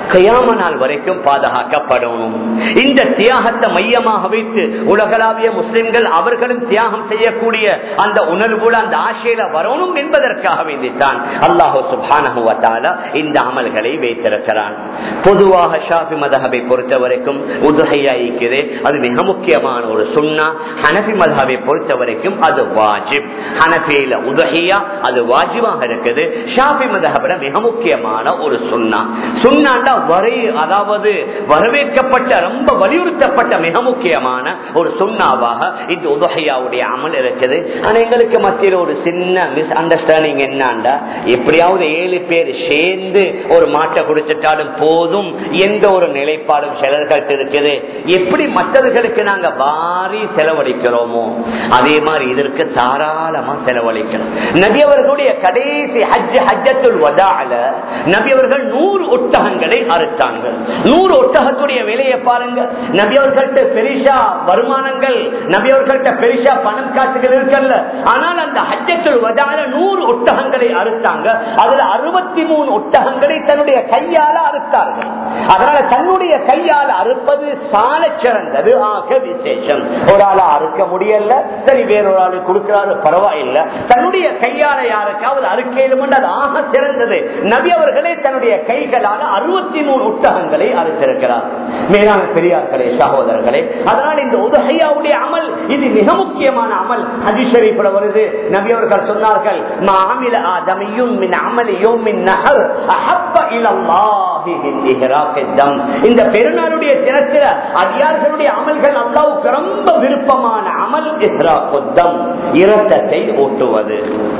கியாம நாள் வரைக்கும் பாதுகாக்கப்படணும். இந்த தியாகத்தை மையமாக வைத்து உலகளாவிய முஸ்லிம்கள் அவர்களும் தியாகம் செய்யக்கூடிய அந்த உணர்வுல அந்த ஆசையில வரணும் என்பதற்காக வேண்டித்தான் அல்லாஹ் சுப்ஹானஹு வ தஆலா இந்த அமல்களை வைத்திருக்கிறான். பொதுவாக ஷாஃபி மذஹபை பொறுத்த வரைக்கும் உதுஹியா இருக்குது, அது மிக முக்கியமான ஒரு சுன்னா. ஹனஃபி மذஹபை பொறுத்த வரைக்கும் அது வாஜிப். ஹனஃபியில உதுஹியா அது வாஜிபாக இருக்குது. ஷாஃபி மذஹபில மிக முக்கியமான ஒரு சுன்னா. சுன்னாண்டா அதாவது வரவேற்கப்பட்ட ரொம்ப வலியுறுத்தப்பட்ட மிக முக்கியமான ஒரு சுன்னாவாக இந்த உதுஹியாவுடைய அமல் இருக்குது. ஆனா எங்களுக்கு மத்தியில் ஒரு சின்ன மிஸ் அண்டர்ஸ்டாண்டிங் என்னண்டா, எப்படியாவது 7 பேர் சேர்ந்து ஒரு மாட்டை குடிச்சிட்டாலும் போதும் எந்த ஒரு நிலைப்பாடும் சிலர்கள் இருக்குது. எப்படி மற்றவர்களுக்கு நாங்க வாரி செலவழிக்கிறோமோ அதே மாதிரி இதற்கு தாராளமா செலவழிக்கிறோம். நபி அவர்களுடைய கடைசி ஹஜ்ஜத்துல் வதாஅல நபி அவர்கள் 100 ஒட்டகங்களை அறுத்தாங்க. 100 ஒட்டகத்துடைய விலையை பாருங்க. நபி அவர்கள்ட்ட பெரிசா வருமானங்கள், நபி அவர்கள்ட்ட பெரிசா பணம் காசுகள் இருக்கல்ல. ஆனால் அந்த ஹஜ்ஜத்துல் வதாஅல 100 ஒட்டகங்களை அறுத்தாங்க. அதுல 63 ஒட்டகங்களை தன்னுடைய கையால அறுத்தார்கள். அதனால தன்னுடைய கையால் அறுப்பது சால சிறந்தது, ஆக விசேஷம். ஒரு ஆள அறுக்க முடியல, சரி வேறொரு ஆளு கொடுக்கிறாரு, பரவாயில்லை. தன்னுடைய கையால யாருக்காவது அறுக்கையிலும் அது ஆக சிறந்தது. நபி அவர்களே தன்னுடைய கைகளால் 63 ஒட்டகங்களை அறுத்திருக்கிறார். மேலான பெரியார்களே, சகோதரர்களே, அதனால் இந்த உதுஹியாவுடைய அமல் இது மிக முக்கியமான அமல். ஹதீஸ் ஷரீஃப்ல வருது, நபி அவர்கள் சொன்னார்கள், மா அமில ஆதமியும் மின் அமலி யௌமின் நஹர் அஹப்ப இலல்லாஹி மின் இஹ்ராகித் தம். இந்த பெருநாளுடைய தினத்தில் அடியார்களுடைய அமல்கள் அல்லாஹ்வுக்கு ரொம்ப விருப்பமான அமல் இஹ்ராகுத் தம், இரத்தத்தை ஊட்டுவது.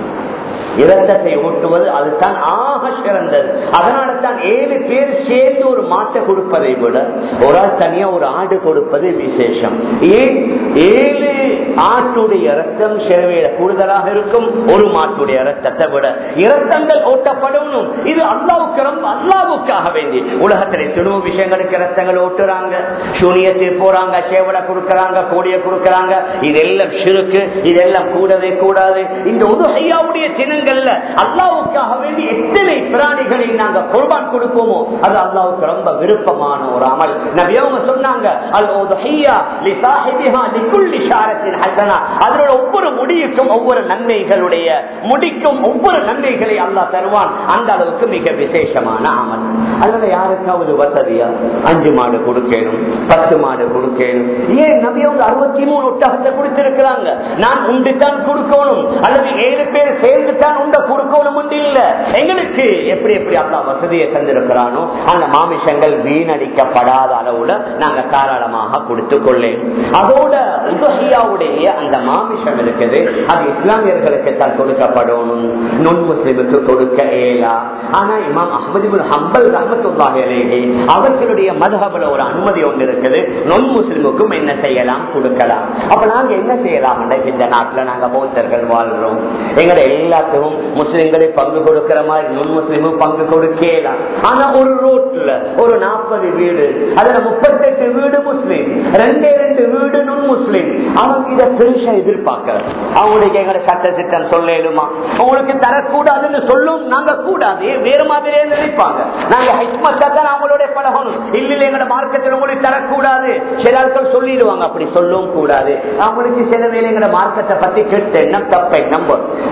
இரத்தத்தை ஊட்டுவது அதுதான் ஆக சிறந்தது. அதனால தான் 7 பேர் சேர்ந்து ஒரு மாட்டை கொடுப்பதை விட ஒரு ஆள் தனியா ஒரு ஆடு கொடுப்பது விசேஷம். ஏன்? 7 ஆட்டுடைய ரத்தம் சிறவையில கூடுதலாக இருக்கும் ஒரு மாட்டுடைய ரத்தத்தை விட. இரத்தங்கள் ஓட்டப்படணும். இது அல்லாஹ்வுக்கு ரொம்ப அல்லாஹ்வுக்காக வேண்டி. உலகத்திலே துணுவு விஷயங்களுக்கு ரத்தங்கள் ஓட்டுறாங்க, சூனியத்தில் போறாங்க, சேவலை கொடுக்கறாங்க, கோடியை கொடுக்கறாங்க. இதெல்லாம் ஷிர்க், இதெல்லாம் கூடவே கூடாது. இந்த உதுஹியாவுடைய தினங்கள் அல்லாஹ்வுக்காக வேண்டி எத்தனை பிராணிகளை நாங்க குர்பான் கொடுப்போமோ அது அல்லாஹ்வுக்கு ரொம்ப விருப்பமான ஒரு அமல். நபி அவங்க சொன்னாங்க, அல் உதுஹியா லிசாஹிபிஹா லிகுல்லி ஷாரத்தின் ஹஸனா. அதோட ஒவ்வொரு முடிக்கும் ஒவ்வொரு நன்மைகளுடைய முடிக்கும் ஒவ்வொரு நன்மைகளை அல்லாஹ் தருவான். அந்த அளவுக்கு மிக விசேஷமான அமல். அதனால யாருக்காவது வசதியா 5 மாடு கொடுக்கணும், 10 மாடு கொடுக்கணும். ஏன்? நபி அவங்க 63 ஒட்டகத்தை கொடுத்திருக்கிறாங்க. நான் உண்டு தான் கொடுக்கணும் அல்லது 7 பேர் சேர்ந்து தான் உண்ட கொடுக்கணும் இல்ல. எங்களுக்கு எப்படி எப்படி அல்லாஹ் வசதியை தந்திருக்கிறானோ அந்த மாமிசங்கள் வீணடிக்கப்படாத அளவுல நாங்க தாராளமாக கொடுத்துக் கொள்ளேன். அதோட உதுஹியாவுடைய அந்த மாமிசம் இருக்குது, அது இஸ்லாமியர்களுக்கு தான் கொடுக்கப்படணும், நொன் முஸ்லிமுக்கு கொடுக்க இயலா. ஆனா இமாம் அஹ்மது இப்னு ஹம்பல் ரஹ்மத்துல்லாஹி அலைஹி அவர்களுடைய மத்ஹப்ல ஒரு அனுமதி ஒன்று இருக்குது, நொன் முஸ்லிமுக்கும் என்ன செய்யலாம், கொடுக்கலாம். அப்ப நாங்க என்ன செய்யலாம்? இந்த நாட்டுல நாங்க பௌத்தர்கள் வாழ்றோம், எங்களை எல்லாத்துக்கும் முஸ்லிம்களை பங்கு கொடுக்கிற மாதிரி நுண் முஸ்லிமும் பங்கு கொடுக்கலாம். ஆனா ஒரு ரோட்ல ஒரு 40 வீடு, அதுல 38 வீடு முஸ்லிம், 2 வீடு நுண் முஸ்லிம். அவங்க இதை பெருசா எதிர்பார்க்க அவங்களுக்கு எங்களை சட்ட திட்டம் சொல்லுமா, உங்களுக்கு தரக்கூடாதுன்னு சொல்லும், நாங்க கூடாது வேற மாதிரியே நினைப்பாங்க. நாங்க ஹிக்மத்தா தான் அவங்களோட பழகணும். இல்ல எங்களோட மார்க்கத்தில் உங்களுக்கு தரக்கூடாது சில ஆட்கள் சொல்லிடுவாங்க, அப்படி சொல்லவும் கூடாது. அவங்களுக்கு சில வேலை எங்களோட மார்க்கத்தை பத்தி கெட்ட எண்ணம், தப்ப எண்ணம்.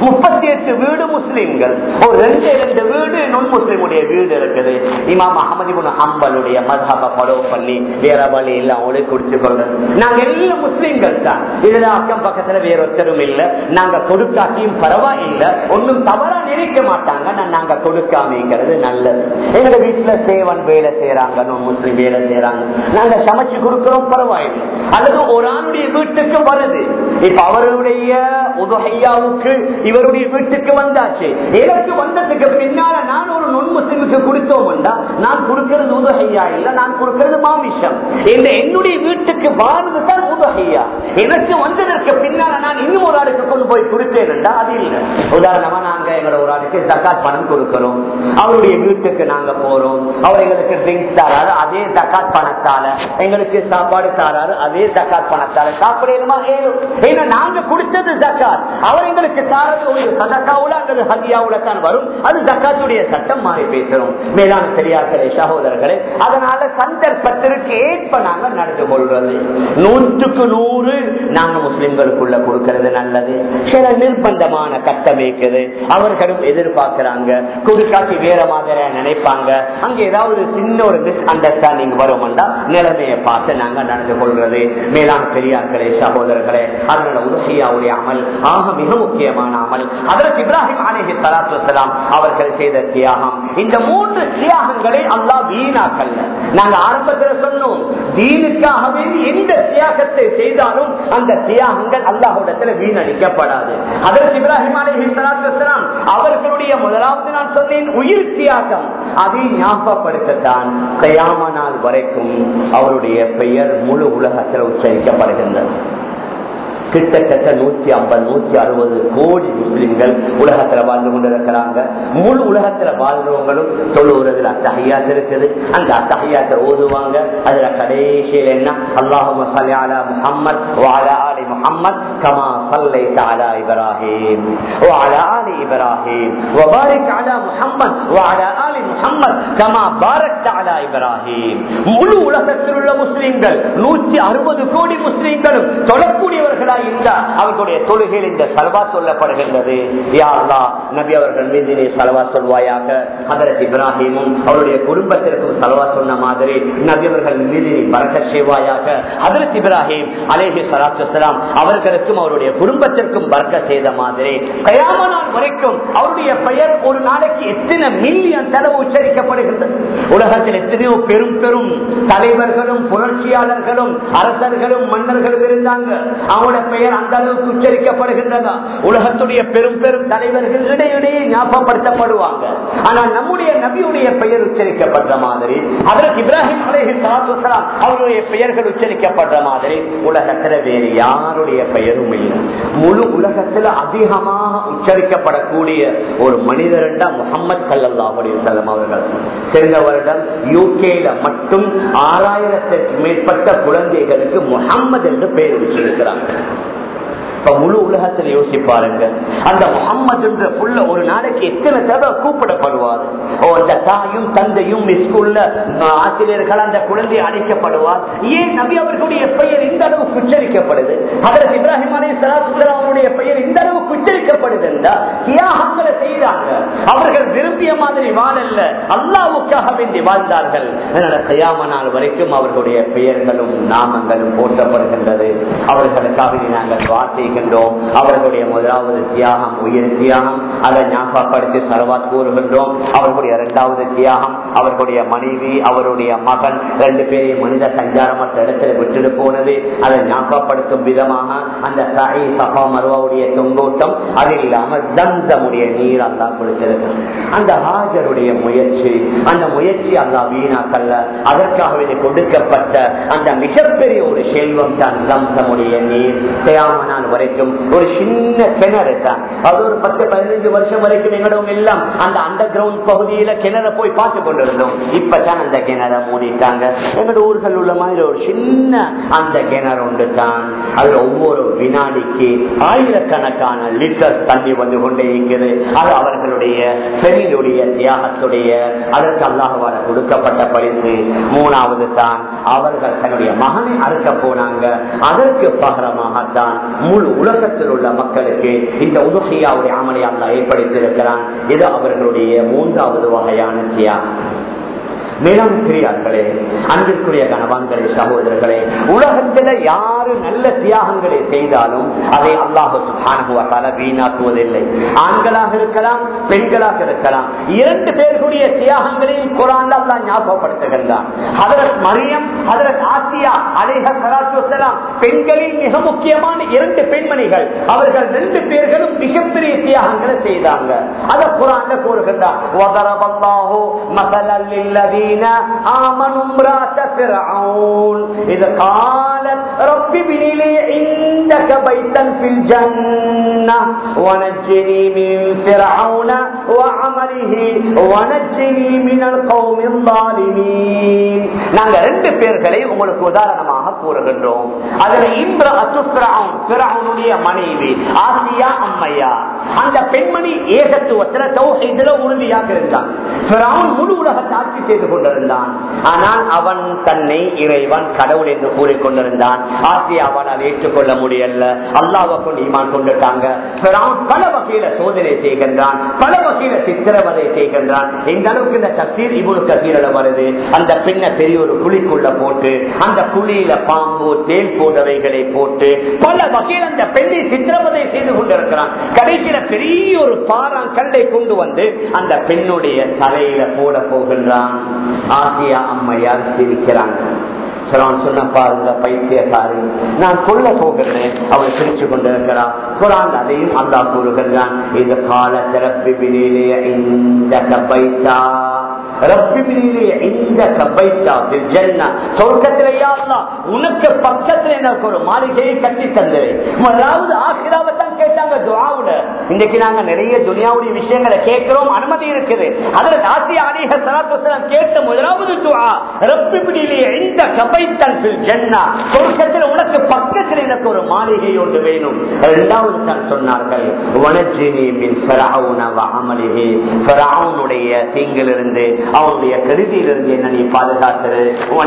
38 வீடு முஸ்லிம்கள், ஒரு 2 வீடு நுண் முஸ்லிமுடைய வீடு இருக்குது. இமாம் அஹ்மது இப்னு ஹம்பலுடைய மத்ஹபை ஃபாலோ பண்ணி வேற வழி இல்ல அவங்களுக்கு குடிச்சு கொள்றோம். நாங்க எல்லாம் முஸ்லிம்கள் தான், இதுல அக்கம் பக்கத்துல வேற ஒருத்தரும் இல்ல. நாங்க கொடுக்காட்டியும் பரவாயில்லை, ஒன்னும் தவறா நினைக்க மாட்டாங்க. நாங்க கொடுக்காமங்கிறது நல்லது. எங்க வீட்டுல சேவன் வேலை செய்யறாங்க, நுண் முஸ்லிம் வேலை செய்யறாங்க, நாங்க சமைச்சு கொடுக்கிறோம், பரவாயில்லை. அல்லது ஒரு ஆளுடைய வீட்டுக்கு வருது, இப்ப அவருடைய உதுஹியாவுக்கு இவருடைய வீட்டுக்கு வந்தாச்சு, எனக்கு வந்ததுக்கு பின்னால நான் ஒரு நுண் முஸ்லிமுக்கு கொடுத்தோம்டா நான் கொடுக்கிறது உதுஹியா இல்ல, நான் கொடுக்கிறது மாமிசம். என்னுடைய வீட்டுக்கு வாழ்ந்துதான் உதுஹியா. எனக்கு வந்ததற்கு பின்னால நான் இன்னும் ஒரு ஆளுக்கு கொண்டு போய் கொடுத்தேன்டா அது இல்லை. உதாரணமா நாங்க எங்களோட ஒரு ஆளுக்கு ஜகாத் பணம் கொடுக்கிறோம், அவருடைய வீட்டுக்கு நாங்க போறோம், அவர் எங்களுக்கு ட்ரிங்க்ஸ் தராது, அதே ஜகாத் பணத்தால எங்க எங்களுக்கு சாப்பாடு தாராரு, அதே ஜக்காத் பணத்தாரு சாப்பிடணுமா? ஏன்னா நாங்க கொடுத்தது ஜக்காத், அவர் எங்களுக்கு தாரது ஒரு சதக்காவுல அல்லது ஹதியாவுல தான் வரும். அது ஜக்காத்துடைய சட்டம் மாறி பேசுறோம். மேலான பெரியார்களே, சகோதரர்களே, அதனால சந்தர்ப்பத்திற்கு ஏற்ப நாங்க நடந்து கொள்றது 100க்கு 100 நாங்க முஸ்லிம்களுக்குள்ள கொடுக்கிறது நல்லது. சில நிர்பந்தமான கட்டம் இருக்குது, அவர்களும் எதிர்பார்க்கிறாங்க, கொடுக்காட்டி வேற மாதிரியா நினைப்பாங்க. அங்க ஏதாவது சின்ன ஒரு மிஸ் அண்டர்ஸ்டாண்டிங் வரும்டா நிலைமையை பார்த்து நாங்க நடந்து கொள்றது. மேலான பெரியார்களே, சகோதரர்களே, அதனால உதுஹியாவுடைய அமல் ஆக மிக முக்கியமான அமல். ஹஜ்ரத் இப்ராஹிம் அலைஹிஸ்ஸலாத்து வஸ்ஸலாம் அவர்கள் செய்த தியாகம், இந்த 3 தியாகங்களை அல்லாஹ் வீணாக்கல்ல. நாங்க ஆரம்பத்தில் சொன்னோம், தீனுக்காகவே எந்த தியாகத்தை செய்தாலும் அந்த தியாகங்கள் அல்லாஹ்விடத்தில் வீணடிக்கப்படாது. ஹஜ்ரத் இப்ராஹிம் அலைஹிஸ்ஸலாத்து வஸ்ஸலாம் அவர்களுடைய முதலாவது நான் சொன்னேன் உயிர் தியாகம். அதை ஞாபகப்படுத்தத்தான் கியாமத் நாள் வரைக்கும் அவருடைய பெயர் முழு உலகத்தில் உச்சரிக்கப்படுகின்றது. கிட்டத்தட்ட 150-160 கோடி முஸ்லிம்கள் உலகத்துல வாழ்ந்து கொண்டிருக்கிறாங்க. முழு உலகத்துல வாழ்றவங்களும் தொழுகிறதுல அத்தஹியாத் இருக்குது. அந்த அத்தஹியாத்தை ஓதுவாங்க. அதுல கடைசியில் என்ன, அல்லாஹும்ம ஸல்லி அலா முஹம்மத் வ அலா ஆலி முஹம்மத் கமா ஸல்லைத அலா இப்ராஹீம் வ அலா ஆலி இப்ராஹீம் வ பாரிக் அலா முஹம்மத் வ அலா ஆலி முஹம்மத் கமா பாரக்த அலா இப்ராஹீம். முழு உலகத்தில் உள்ள முஸ்லிம்கள் 160 கோடி முஸ்லிம்களும் தொழக்கூடியவர்களாக அவர்களுடைய தொழுகையில் இந்த சலவா சொல்லப்படுகின்றது. யா அல்லாஹ், நபி அவர்கள் மீது நீ சலவா சொல்வாயாக. ஹஜ்ரத் இப்ராஹிமும் அவருடைய குடும்பத்திற்கும் சலவா சொன்ன மாதிரி நபி அவர்கள் மீது நீ பரக்கத் செய்வாயாக. ஹஜ்ரத் இப்ராஹிம் அலைஹிஸ்ஸலாத்து வஸ்ஸலாம் அவர்களுக்கும் அவருடைய குடும்பத்திற்கும் பரக்கத் செய்த மாதிரி கியாமத் நாள் வரைக்கும் அவருடைய பெயர் ஒரு நாளைக்கு எத்தனை மில்லியன் தடவை உச்சரிக்கப்படுகின்றது. உலகத்தில் எத்தனையோ பெரும் பெரும் தலைவர்களும் புரட்சியாளர்களும் அரசர்களும் மன்னர்களும் இருந்தாங்க. அவருடைய பெயர் அந்த அளவுக்கு உச்சரிக்கப்படுகின்றதா? உலகத்துடைய பெரும் பெரும் தலைவர்கள் இடையிடையே ஞாபகப்படுத்தப்படுவாங்க. ஆனால் நம்முடைய நபியுடைய பெயர் உச்சரிக்கப்படுற மாதிரி, ஹஜ்ரத் இப்ராஹிம் அலைஹிஸ்ஸலாத்து வஸ்ஸலாம் அவருடைய பெயர்கள் உச்சரிக்கப்படுற மாதிரி உலகத்தில் வேறு யாருடைய பெயரும் இல்லை. முழு உலகத்தில் அதிகமாக உச்சரிக்கப்படக்கூடிய ஒரு மனிதர் முஹம்மது ஸல்லல்லாஹு அலைஹி வஸல்லம் அவர்கள். சென்ற வருடம் யூகேல மட்டும் 6000க்கும் மேற்பட்ட குழந்தைகளுக்கு முஹம்மது என்று பெயர் வச்சிருக்கிறாங்க. முழு உலகத்தில் யோசிப்பாருங்க, அந்த முஹம்மது என்ற புள்ள ஒரு நாளைக்கு எத்தனை தடவை கூப்பிடப்படுவார். அந்த தாயும் தந்தையும் ஸ்கூல்ல ஆசிரியர்கள் அந்த குழந்தை அழைக்கப்படுவார். ஏன் நபி அவர்களுடைய பெயர் இந்த அளவுக்கு உச்சரிக்கப்படுது? ஹஜ்ரத் இப்ராஹிம் அலைஹிஸ்ஸலாத்து வஸ்ஸலாம் அவருடைய பெயர் இந்த அளவுக்கு உச்சரிக்கப்படுது என்றால் தியாகங்களை செய்தாங்க. அவர்கள் விரும்பிய மாதிரி வாழல்ல, அல்லாஹ்வுக்காக வேண்டி வாழ்ந்தார்கள். அதனால கியாமத் நாள் வரைக்கும் அவர்களுடைய பெயர்களும் நாமங்களும் போற்றப்படுகின்றது. அவர்களுக்காக நாங்கள் வார்த்தை அவர்களுடைய முதலாவது தியாகம் உயிர் தியாகம், அதை ஞாபகப்படுத்தி சலவாத் கூறுகின்றோம். அவர்களுடைய 2வது தியாகம் அவர்களுடைய மனைவி அவருடைய மகன் 2 பேரையும் மனித சஞ்சாரமற்ற இடத்துல விட்டுட்டு போனது, அதை ஞாபகப்படுத்தும் விதமாக அந்த சஹீ சஃபா மர்வாவுடைய தொங்கோட்டம், அது இல்லாமல் தம்சமுடைய நீர் அல்லாஹ் கொடுத்திருக்கிறார். அந்த ஹாஜருடைய முயற்சி, அந்த முயற்சி அல்லாஹ் வீணாக்கல்ல. அதற்காக கொடுக்கப்பட்ட அந்த மிகப்பெரிய ஒரு செல்வம் தான் தம்சமுடைய நீர். கியாமத் நாள் வரைக்கும் ஒரு சின்ன கிணறு தான். அது ஒரு 10-15 வருஷம் வரைக்கும் எங்களோட எல்லாம் அந்த அண்டர் கிரவுண்ட் பகுதியில கிணற போய் பார்த்து கொண்டிருந்தோம். இப்பதான் அந்த கிணற மூடிட்டாங்க. எங்களோட ஊர்கள் உள்ள மாதிரி ஒரு சின்ன அந்த கிணறு ஒன்று தான். அதுல ஒவ்வொரு வினாடிக்கு ஆயிரக்கணக்கான லிட்டர் தண்ணி வந்து கொண்டே இருக்கிறது. அது அவர்களுடைய பெண்ணுடைய தியாகத்துடைய அதற்கு அல்லாஹ்வால கொடுக்கப்பட்ட பரிசு. 3வது தான் அவர்கள் தன்னுடைய மகனை அறுக்க போனாங்க. அதற்கு பகரமாகத்தான் முழு உலகத்தில் உள்ள மக்களுக்கு இந்த உதுஹியாவுடைய அமலை அல்லாஹ் ஏற்படுத்தியிருக்கிறான். இது அவர்களுடைய 3வது வகையான தியாகம். மேலும் கிரியார்களே, அன்பிற்குரிய கணவான்களே, சகோதரர்களே, உலகத்தில் யாரு நல்ல தியாகங்களை செய்தாலும் அதை அல்லாஹ் சுப்ஹானஹு வ தஆலா வீணாக்குவதில்லை. ஆண்களாக இருக்கலாம், பெண்களாக இருக்கலாம், 2 பேர்களுடைய தியாகங்களையும் குர்ஆன்ல அல்லாஹ் ஞாபகப்படுத்துகின்றான். ஹஜ்ரத் மரியம், ஹஜ்ரத் ஆசியா அலைஹிஸ்ஸலாத்து வஸ்ஸலாம் பெண்களில் மிக முக்கியமான 2 பெண்மணிகள். அவர்கள் 2 பேர்களும் மிகப்பெரிய தியாகங்களை செய்தாங்க. அதை குர்ஆன்ல கூறுகின்றான். வதரபல்லாஹு மஸலல் லில்லதீன آمنوا امرأة فرعون إذ قالت رب ابن لي عندك بيتا في الجنة ونجني من فرعون வஅமலிஹி வனஜ்னி மினல் கௌமில் ஸாலிமீன். நாங்க ரெண்டு பேர்களை உங்களுக்கு உதாரணமாக கூறுகின்றோம். அதுல இம்ரஅத்து ஃபிரௌனுடைய மனைவி ஆசியா அம்மையார். அந்த பெண்மணி ஏகத்துவத்துல தௌஹீதுல உறுதியாக இருந்தான். ஃபிரௌன் முழு உலகத்தை ஆட்சி செய்து கொண்டிருந்தான். ஆனால் அவன் தன்னை இறைவன் கடவுள் என்று கூறிக்கொண்டிருந்தான். ஆசியாவால் அதை ஏற்றுக்கொள்ள முடியல. அல்லாஹ்வை கொண்டு ஈமான் கொண்டுட்டாங்க. ஃபிரௌன் பல வகையில சோதனை செய்கின்றான், பல வகையில சித்திரவதை செய்கின்றான். இந்த அளவுக்கு இந்த தஃசீர் இப்னு கஸீர்ல வருது. அந்த பெண்ணை பெரிய ஒரு குழிக்குள்ள போட்டு அந்த குழியில பாம்பு தேல் போன்றவைகளை போட்டு பல வகையில் அந்த பெண்ணை சித்திரவதை செய்து கொண்டிருக்கிறான். கடைசியில பெரிய ஒரு பாறாங்கல்லை கொண்டு வந்து அந்த பெண்ணுடைய தலையில போட போகின்றான். ஆசியா அம்மையார் சிரிக்கிறாங்க. சொன்ன பாருங்க பைத்தியக்காரி, நான் கொல்ல போகிறேன். அவள் சிரிச்சு கொண்டிருக்கிறான். குர்ஆன் அதையும் அல்லாஹ் கூறுகிறான். இது கால திறப்பிலே இந்த கபைத்தா உனக்கு பக்கத்தில் எனக்கு ஒரு மாளிகையை கட்டி தந்தேன். முதலாவது ஆசிராவத்தான் கேட்டாங்க துஆவுல. இன்னைக்கு நாங்க நிறைய துனியாவுடைய விஷயங்களை கேட்கிறோம், அனுமதி இருக்குது. அதுல ஆசியா அலைஹிஸ்ஸலாத்து வஸலாம் கேட்ட முதலாவது துஆ ரப்பி பினிலி இந்த கபைத்தன் ஃபில் ஜன்னah, சொர்க்கத்தில் உனக்கு பக்கத்தில் எனக்கு ஒரு மாளிகை ஒன்று வேணும். இரண்டாவது தான் சொன்னார்கள் வனஜ்னி மின் ஃபிரௌன வ அமலிஹி, ஃபிரௌனுடைய தீங்கிலிருந்து அவனுடைய கருதியிலிருந்து என்ன நீ பாதுகாத்தது.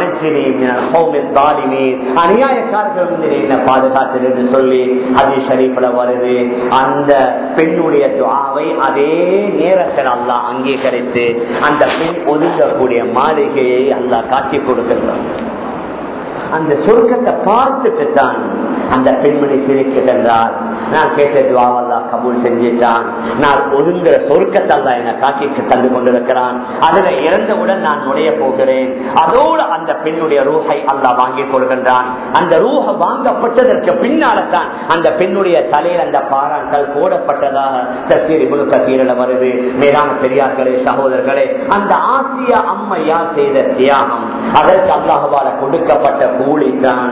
அநியாயக்காரர்கள் என்ன பாதுகாத்தது என்று சொல்லி ஹதீஸ் ஷரீஃப்ல வருது. அந்த பெண்ணுடைய துஆவை அதே நேரத்தில் அல்லாஹ் அங்கீகரித்து அந்த பெண் ஒதுங்கக்கூடிய மாளிகையை அல்லாஹ் காட்டி கொடுக்கின்றான். அந்த சொர்க்கத்தை பார்த்துட்டு தான் அந்த பெண்மணி சிரிக்கின்றார். நான் கேட்ட துஆவெல்லாம் கபூல் செஞ்சிட்டான். நான் ஒதுங்குற சொர்க்கத்தை அல்லாஹ் என்னை காட்டிட்டு தந்து கொண்டிருக்கிறான். அதுல இறந்தவுடன் நான் நுழைய போகிறேன். அதோடு அந்த பெண்ணுடைய ரூஹை அல்லாஹ் வாங்கி கொள்கின்றான். அந்த ரூஹ வாங்கப்பட்டதற்கு பின்னால தான் அந்த பெண்ணுடைய தலையில் அந்த பாறாங்கல் போடப்பட்டதாக தஃசீர் இப்னு கஸீர்ல வருது. மேலான பெரியார்களே, சகோதரர்களே, அந்த ஆசியா அம்மையார் செய்த தியாகம், அதற்கு அல்லாஹ்வால கொடுக்கப்பட்ட கூலிதான்.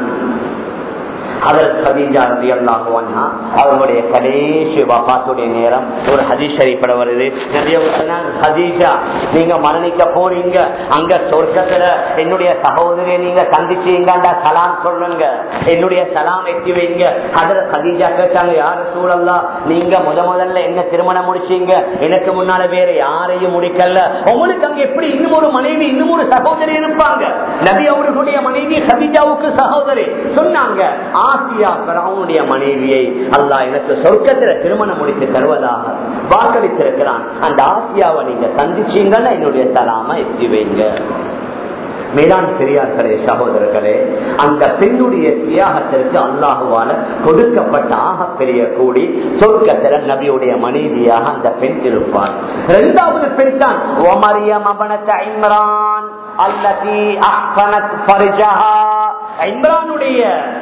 அவர்களுடைய கடைசி வஃபாத்துடைய நேரம் ஒரு ஹதீஸ் ஷரீஃப்ல வருது. ஹதீஜா, நீங்க மரணிக்க போறீங்க, அங்க சொர்க்கத்துல என்னுடைய சகோதரியை நீங்க சந்திச்சீங்கடா, சலாம் சொல்லுங்க, என்னுடைய சலாம் எட்டி வைங்க. அதுல ஹதீஜா கேட்டாங்க, யார் ரசூலல்லாஹ், நீங்க முதல்ல என்ன திருமணம் முடிச்சீங்க, எனக்கு முன்னால வேற யாரையும் முடிக்கல, உங்களுக்கு அங்க எப்படி இன்னும் ஒரு மனைவி இன்னும் ஒரு சகோதரி இருப்பாங்க? நபி அவர்களுடைய மனைவி ஹதீஜாவுக்கு சகோதரி சொன்னாங்க, ஆசியா ஃபிரௌனுடைய மனைவியை அல்லாஹ் எனக்கு சொர்க்கத்தில் திருமணம் முடித்து தருவதாக வாக்களித்திருக்கிறான். அந்த ஆசியாவை நீங்க சந்திச்சீங்கன்னா என்னுடைய சலாம எத்தி வைங்க. மேலாண் பெரியார்களே, சகோதரர்களே, அந்த பெண்ணுடைய தியாகத்திற்கு அல்லாஹுவால கொடுக்கப்பட்ட ஆகப்பெரிய கூடி சொர்க்கத்தில நபியுடைய மனைவியாக அந்த பெண் இருப்பார். இரண்டாவது பெண் தான் மரியம் இப்னத் இம்ரான் அல்லதி அஹ்ஸனத் ஃபர்ஜஹா. இம்ரானுடைய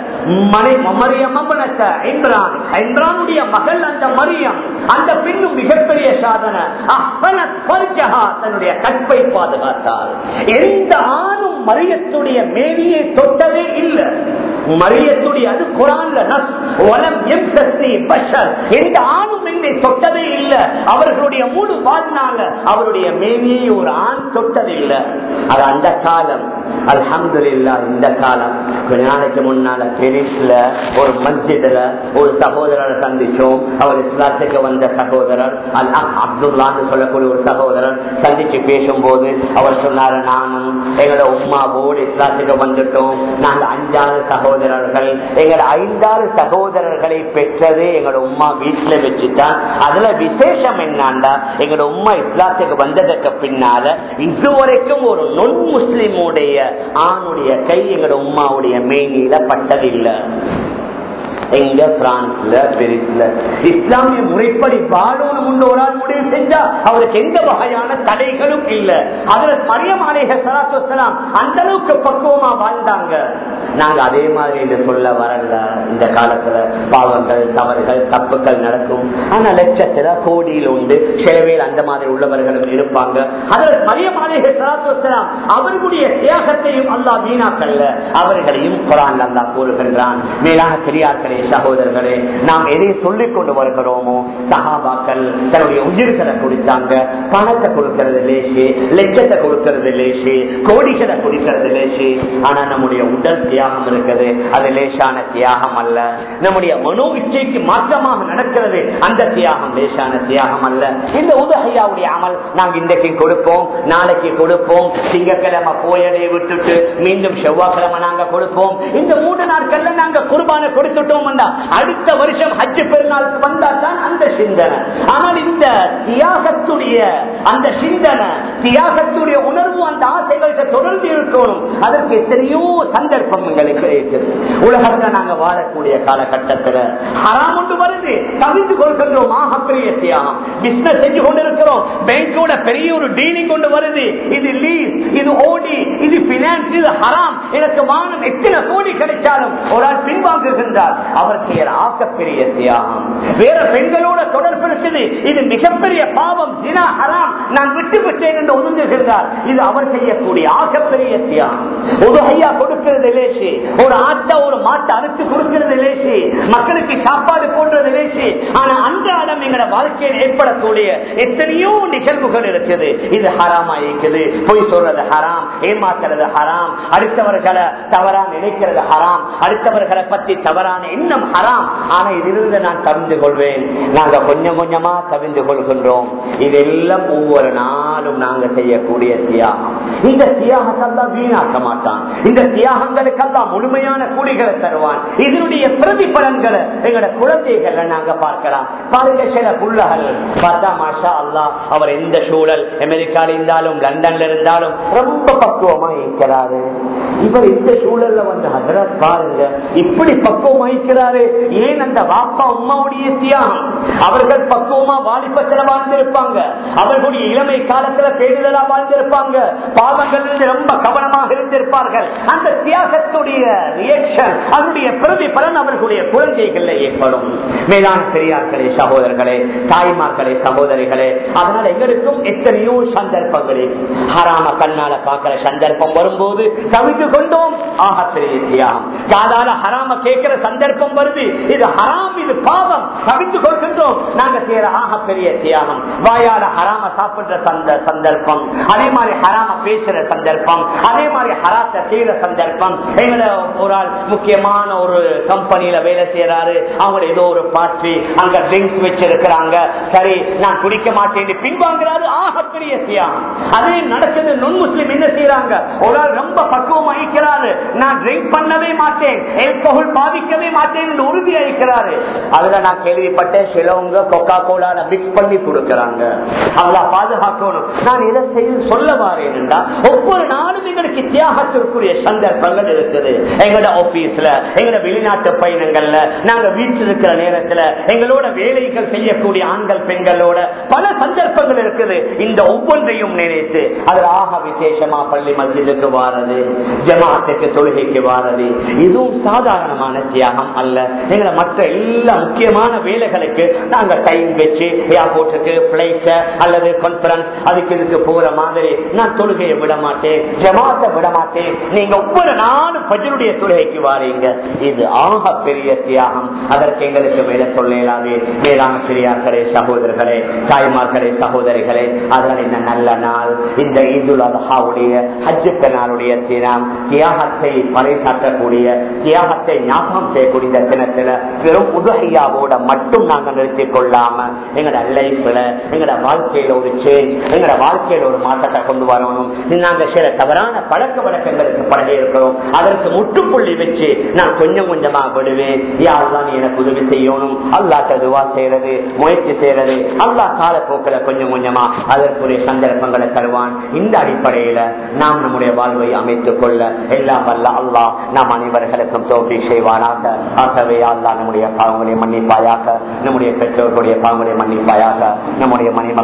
இம்ரானுடைய மகள் அந்த மரியம், அந்த பெண்ணும் மிகப்பெரிய சாதனை. அஹ்ஸனத் ஃபர்ஜஹா, தன்னுடைய கற்பை பாதுகாத்தார். எந்த ஆணும் மரியத்துடைய மேனியை தொட்டதே இல்லை. மரியத்துடைய அது குர்ஆன்ல நஸ் வலம் யம்சஸ்னி பஷர், எந்த ஆணும் என்னை தொட்டதே இல்லை. அவர்களுடைய முழு வாழ்நாள அவருடைய மேனியை ஒரு ஆண் தொட்டதில்லை. அது அந்த காலம். அல்ஹம்துலில்லாஹ், இந்த காலம் கொஞ்ச நாளைக்கு முன்னால பெரிஸ்ல ஒரு மஸ்ஜிதுல ஒரு சகோதரரை சந்திச்சோம். அவர் இஸ்லாத்துக்கு வந்த சகோதரர் அப்துல்லான்னு சொல்லக்கூடிய ஒரு சகோதரர் சந்திச்சு பேசும்போது அவர் சொன்னாரு, நானும் எங்களோட உம்மாவோடு இஸ்லாத்துக்கு வந்துட்டோம். நாங்க 5 சகோதரர்கள், எங்களோட 5 சகோதரர்களை பெற்றது எங்களோட உம்மா வீட்டுல வச்சுட்டான். அதுல விசேஷம் என்னாண்டா, எங்களோட உம்மா இஸ்லாத்துக்கு வந்ததுக்கு பின்னால இதுவரைக்கும் ஒரு நொன் முஸ்லிமுடைய ஆணுடைய கை எங்களோட உம்மாவுடைய மேனியில பட்டதில்லை. எங்க பிரான்ஸ்ல பெரிஸ்ல இஸ்லாமிய முறைப்படி வாழணும் ஒரு ஆள் முடிவு செஞ்சா அவருக்கு எந்த வகையான தடைகளும் இல்லை. அதுல மரியம் அலைஹிஸ்ஸலாத்து வஸ்ஸலாம் அந்த அளவுக்கு பக்குவமா வாழ்ந்தாங்க. நாங்க அதே மாதிரி என்று சொல்ல வரல. இந்த காலத்துல பாவங்கள், தவறுகள், தப்புகள் நடக்கும். ஆனா லட்சத்துல கோடியில் உண்டு, சிலவேல் அந்த மாதிரி உள்ளவர்களும் இருப்பாங்க. அதுல மரியம் அலைஹிஸ்ஸலாத்து வஸ்ஸலாம் அவர்களுடைய தியாகத்தையும் அல்லாஹ் வீணாக்கல்ல, அவர்களையும் குர்ஆன்ல அல்லாஹ் கூறுகின்றான். மேலான பெரியார்களே, சகோதரர்களே, நாம் எதை சொல்லிக் கொண்டு வருகிறோமோ, சஹாபாக்கள் தன்னுடைய உயிர்களை கொடுத்தாங்க. பணத்தை கொடுக்கிறது லேசி, லட்சத்தை கொடுக்கிறது லேசி, கோடிகளை கொடுக்கிறது லேசி. ஆனா நம்முடைய உடல் தியாகம் இருக்குது, அது லேசான தியாகம் அல்ல. நம்முடைய மனோ இச்சைக்கு மாற்றமாக நடக்கிறது, அந்த தியாகம் லேசான தியாகம் அல்ல. இந்த உதஹியாவுடைய அமல் நாங்க இன்றைக்கு கொடுப்போம், நாளைக்கு கொடுப்போம், திங்கட்கிழமை போயதை விட்டுட்டு மீண்டும் செவ்வாய்க்கிழமை நாங்க கொடுப்போம். இந்த 3 நாட்கள்ல நாங்க குர்பானை கொடுத்துட்டோம். அடுத்த வருஷம் ஹஜ் பெருநாள் வந்தால்தான் அந்த சிந்தனை. ஆனால் இந்த தியாகத்துடைய அந்த சிந்தனை, தியாகத்துடைய உணர்வு, அந்த ஆசைகளுக்கு தொடர்ந்து இருக்கணும். அதற்கு எத்தனையோ சந்தர்ப்பம் எங்களுக்கு இருக்குது. உலகத்தில் நாங்க வாழக்கூடிய காலகட்டத்தில் ஹராம் ஒன்று வருது, தவிர்த்து கொள்கின்றோம். ஆகப்பெரிய தியாகம். பிசினஸ் செஞ்சு கொண்டிருக்கிறோம், பேங்கோட பெரிய ஒரு டீலிங் கொண்டு வருது. இது லீஸ், இது ஓடி, இது பினான்ஸ், இது ஹராம். எனக்கு வானம் எத்தனை கோடி கிடைச்சாலும் ஒரு ஆள் பின்வாங்குகின்றார். அவர் செய்யற ஆகப்பெரிய தியாகம். வேற பெண்களோட தொடர்பு இருக்குது, இது மிகப்பெரிய பாவம், ஜினா ஹராம், நான் விட்டு விட்டேன் என்று ஒதுங்குகின்றார். இது அவர் செய்யக்கூடிய ஆகப்பெரிய தியாகம். உதஹியா கொடுக்கிறது லேசி, ஒரு ஆட்டை ஒரு மாட்டை அறுத்து கொடுக்கிறது லேசி, மக்களுக்கு சாப்பாடு போன்றது லேசி. ஆனா அன்றாடம் எங்களோட வாழ்க்கையில் ஏற்படக்கூடிய எத்தனையோ நிகழ்வுகள் இருக்குது. இது ஹராமா இருக்குது. பொய் சொல்றது ஹராம், ஏமாத்துறது ஹராம், அடுத்தவர்களை தவறான நினைக்கிறது ஹராம், அடுத்தவர்களை பற்றி தவறான எண்ணம் ஹராம். ஆனா இதிலிருந்து நான் தவிர்த்து கொள்வேன். நாங்க கொஞ்சம் கொஞ்சமா தவிர்த்து கொள்கின்றோம். இதெல்லாம் ஒவ்வொரு நாளும் நாங்க செய்யக்கூடிய தியாகம். இந்த தியாகத்தெல்லாம் வீணாக்க மாட்டான். இந்த தியாகங்களுக்கெல்லாம் முழுமையான கூலிகளை தருவான். இதனுடைய பிரதிபலன்களை எங்களோட குழந்தைகள் நாங்க பார்க்கலாம். பாருங்க, சில புள்ளகள் பார்த்தா மாஷா அல்லாஹ், அவர் எந்த சூழல், அமெரிக்கால இருந்தாலும் லண்டன்ல இருந்தாலும் ரொம்ப பக்குவமா இருக்கிறாரு. இவர் இந்த சூழல்ல வந்து ஹஜ்ரத் பாருங்க இப்படி பக்குவமா இருக்கிறாரு. ஏன்? அந்த வாப்பா உம்மாவுடைய தியாகம். அவர்கள் பக்குவமா வாலிபத்துல வாழ்ந்திருப்பாங்க, அவர்களுடைய இளமை காலத்துல பேரிடலா வாழ்ந்திருப்பாங்க, பாவங்களில் ரொம்ப கவனமாக இருந்திருப்பார்கள். அந்த தியாகத்துடைய ரியாக்ஷன், அதனுடைய பிரதிபலன் அவர்களுடைய குழந்தைகள் ஏற்படும். மேலான பெரியார்களே, சகோதரர்களே, தாய்மார்களே, சகோதரிகளே, அதனால எங்களுக்கும் எத்தனையோ சந்தர்ப்பங்களில் ஹராம கண்ணால பார்க்கிற சந்தர்ப்பம் வரும்போது தவிர்த்து கொண்டோம். ஆக பெரிய தியாகம். காதால ஹராம கேட்கிற சந்தர்ப்பம் வருது, இது ஹராம், இது பாவம், தவிர்த்து கொள்கின்றோம். நாங்க செய்யற ஆக பெரிய தியாகம். வாயால ஹராம சாப்பிடுற சந்தர்ப்பம், அதே மாதிரி ஹராம பேசுற சந்தர்ப்பம், அதே மாதிரி ஹராத்த செய்யற சந்தர்ப்பம். எங்களை ஒரு ஆள் முக்கியமான ஒரு கம்பெனியில வேலை செய்யறாரு, அவங்க ஏதோ ஒரு பார்ட்டி அங்க ட்ரிங்க்ஸ் வச்சிருக்கிறாங்க, சரி நான் குடிக்க மாட்டேன் பின்வாங்கிறாரு. ஆகப்பெரிய தியாகம். அதே நடக்குது. நுண் முஸ்லிம் என்ன செய்யறாங்க, ஒரு ஆள் ரொம்ப பக்குவம் அழிக்கிறாரு, நான் ட்ரிங்க் பண்ணவே மாட்டேன், ஆல்கஹால் பாதிக்கவே மாட்டேன் என்று உறுதி அளிக்கிறாரு. அதுல நான் கேள்விப்பட்டேன், சிலவங்க கொக்கா கோலால மிக்ஸ் பண்ணி கொடுக்கிறாங்க. அல்லாஹ் பாதுகாக்கணும். நான் இதை சொல்ல வாரேன் என்றா, ஒவ்வொரு நாளும் எங்களுக்கு தியாகத்திற்குரிய சந்தர்ப்பங்கள் இருக்குது. எங்களோட ஆபீஸ்ல, எங்களோட வெளிநாட்டு பயணங்கள்ல, நாங்க வீட்டில் இருக்கிற நேரத்துல, எங்களோட வேலைகள் செய்யக்கூடிய ஆண்கள் பெண்களோட பல சந்தர்ப்பங்கள் இருக்குது. இந்த ஒவ்வொன்றையும் நினைத்து அதில் ஆக விசேஷமா பள்ளி மஸ்ஜிதுக்கு வாரது, ஜமாத்துக்கு தொழுகைக்கு வாரது, இதுவும் சாதாரணமான தியாகம் அல்ல. எங்களை மற்ற எல்லா முக்கியமான வேலைகளுக்கு நாங்க டைம் வச்சு ஏர்போர்ட்டுக்கு, பிளைட் அல்லது கான்பரன்ஸ் அதுக்கு இதுக்கு போற மாதிரி நான் தொழுகையை விட மாட்டேன், ஜமாத்தை விட மாட்டேன். நீங்க ஒவ்வொரு நாளும் பஜ்ருடைய தொழுகைக்கு வாரீங்க, இது ஆக பெரிய தியாகம். அதற்கு எங்களுக்கு மேல சொல்லலாது. மேலான பெரியார்களே, சகோதரர்களே, தாய்மார்களே, சகோதரிகளே, அதனால் இந்த நல்ல நாள், இந்த ஈதுல் அத்ஹாவுடைய ஹஜ் பெருநாளுடைய தினம், தியாகத்தை பறைசாற்றக்கூடிய, தியாகத்தை ஞாபகம் செய்யக்கூடிய தினத்துல வெறும் உதஹியாவோட மட்டும் நாங்க நிறுத்திக் கொள்ளாம எங்களோட லைஃப்ல, எங்களோட வாழ்க்கையில ஒரு சேஞ்ச், எங்களோட வாழ்க்கையில ஒரு மாற்றத்தை கொண்டு வரணும். நாங்க சில தவறான பழக்க வழக்கங்களுக்கு பழகி இருக்கிறோம், அதற்கு முற்றுப்புள்ளி வச்சு நான் கொஞ்சம் கொஞ்சமா விடுவேன். யாருதான் எனக்கு உதவி செய்யணும், அல்லாஹ்ட்ட துஆ செய்யறது, முயற்சி செய்யறது, அல்லாஹ் காலப்போக்கில கொஞ்சம் கொஞ்சமா அதற்குரிய சந்தர்ப்பங்களை தருவான். இந்த அடிப்படையில நாம் நம்முடைய வாழ்வை அமைத்துக் கொள்ள எல்லாம் வல்ல அல்லாஹ் நாம் அனைவர்களுக்கும் தௌஃபீக் செய்வானாக. ஆகவே அல்லாஹ் நம்முடைய பாவங்களை மன்னிப்பாயாக, நம்முடைய பெற்றோர்களுடைய பாவங்களை மன்னிப்பாயாக, நம்முடைய மணி மக்களுடைய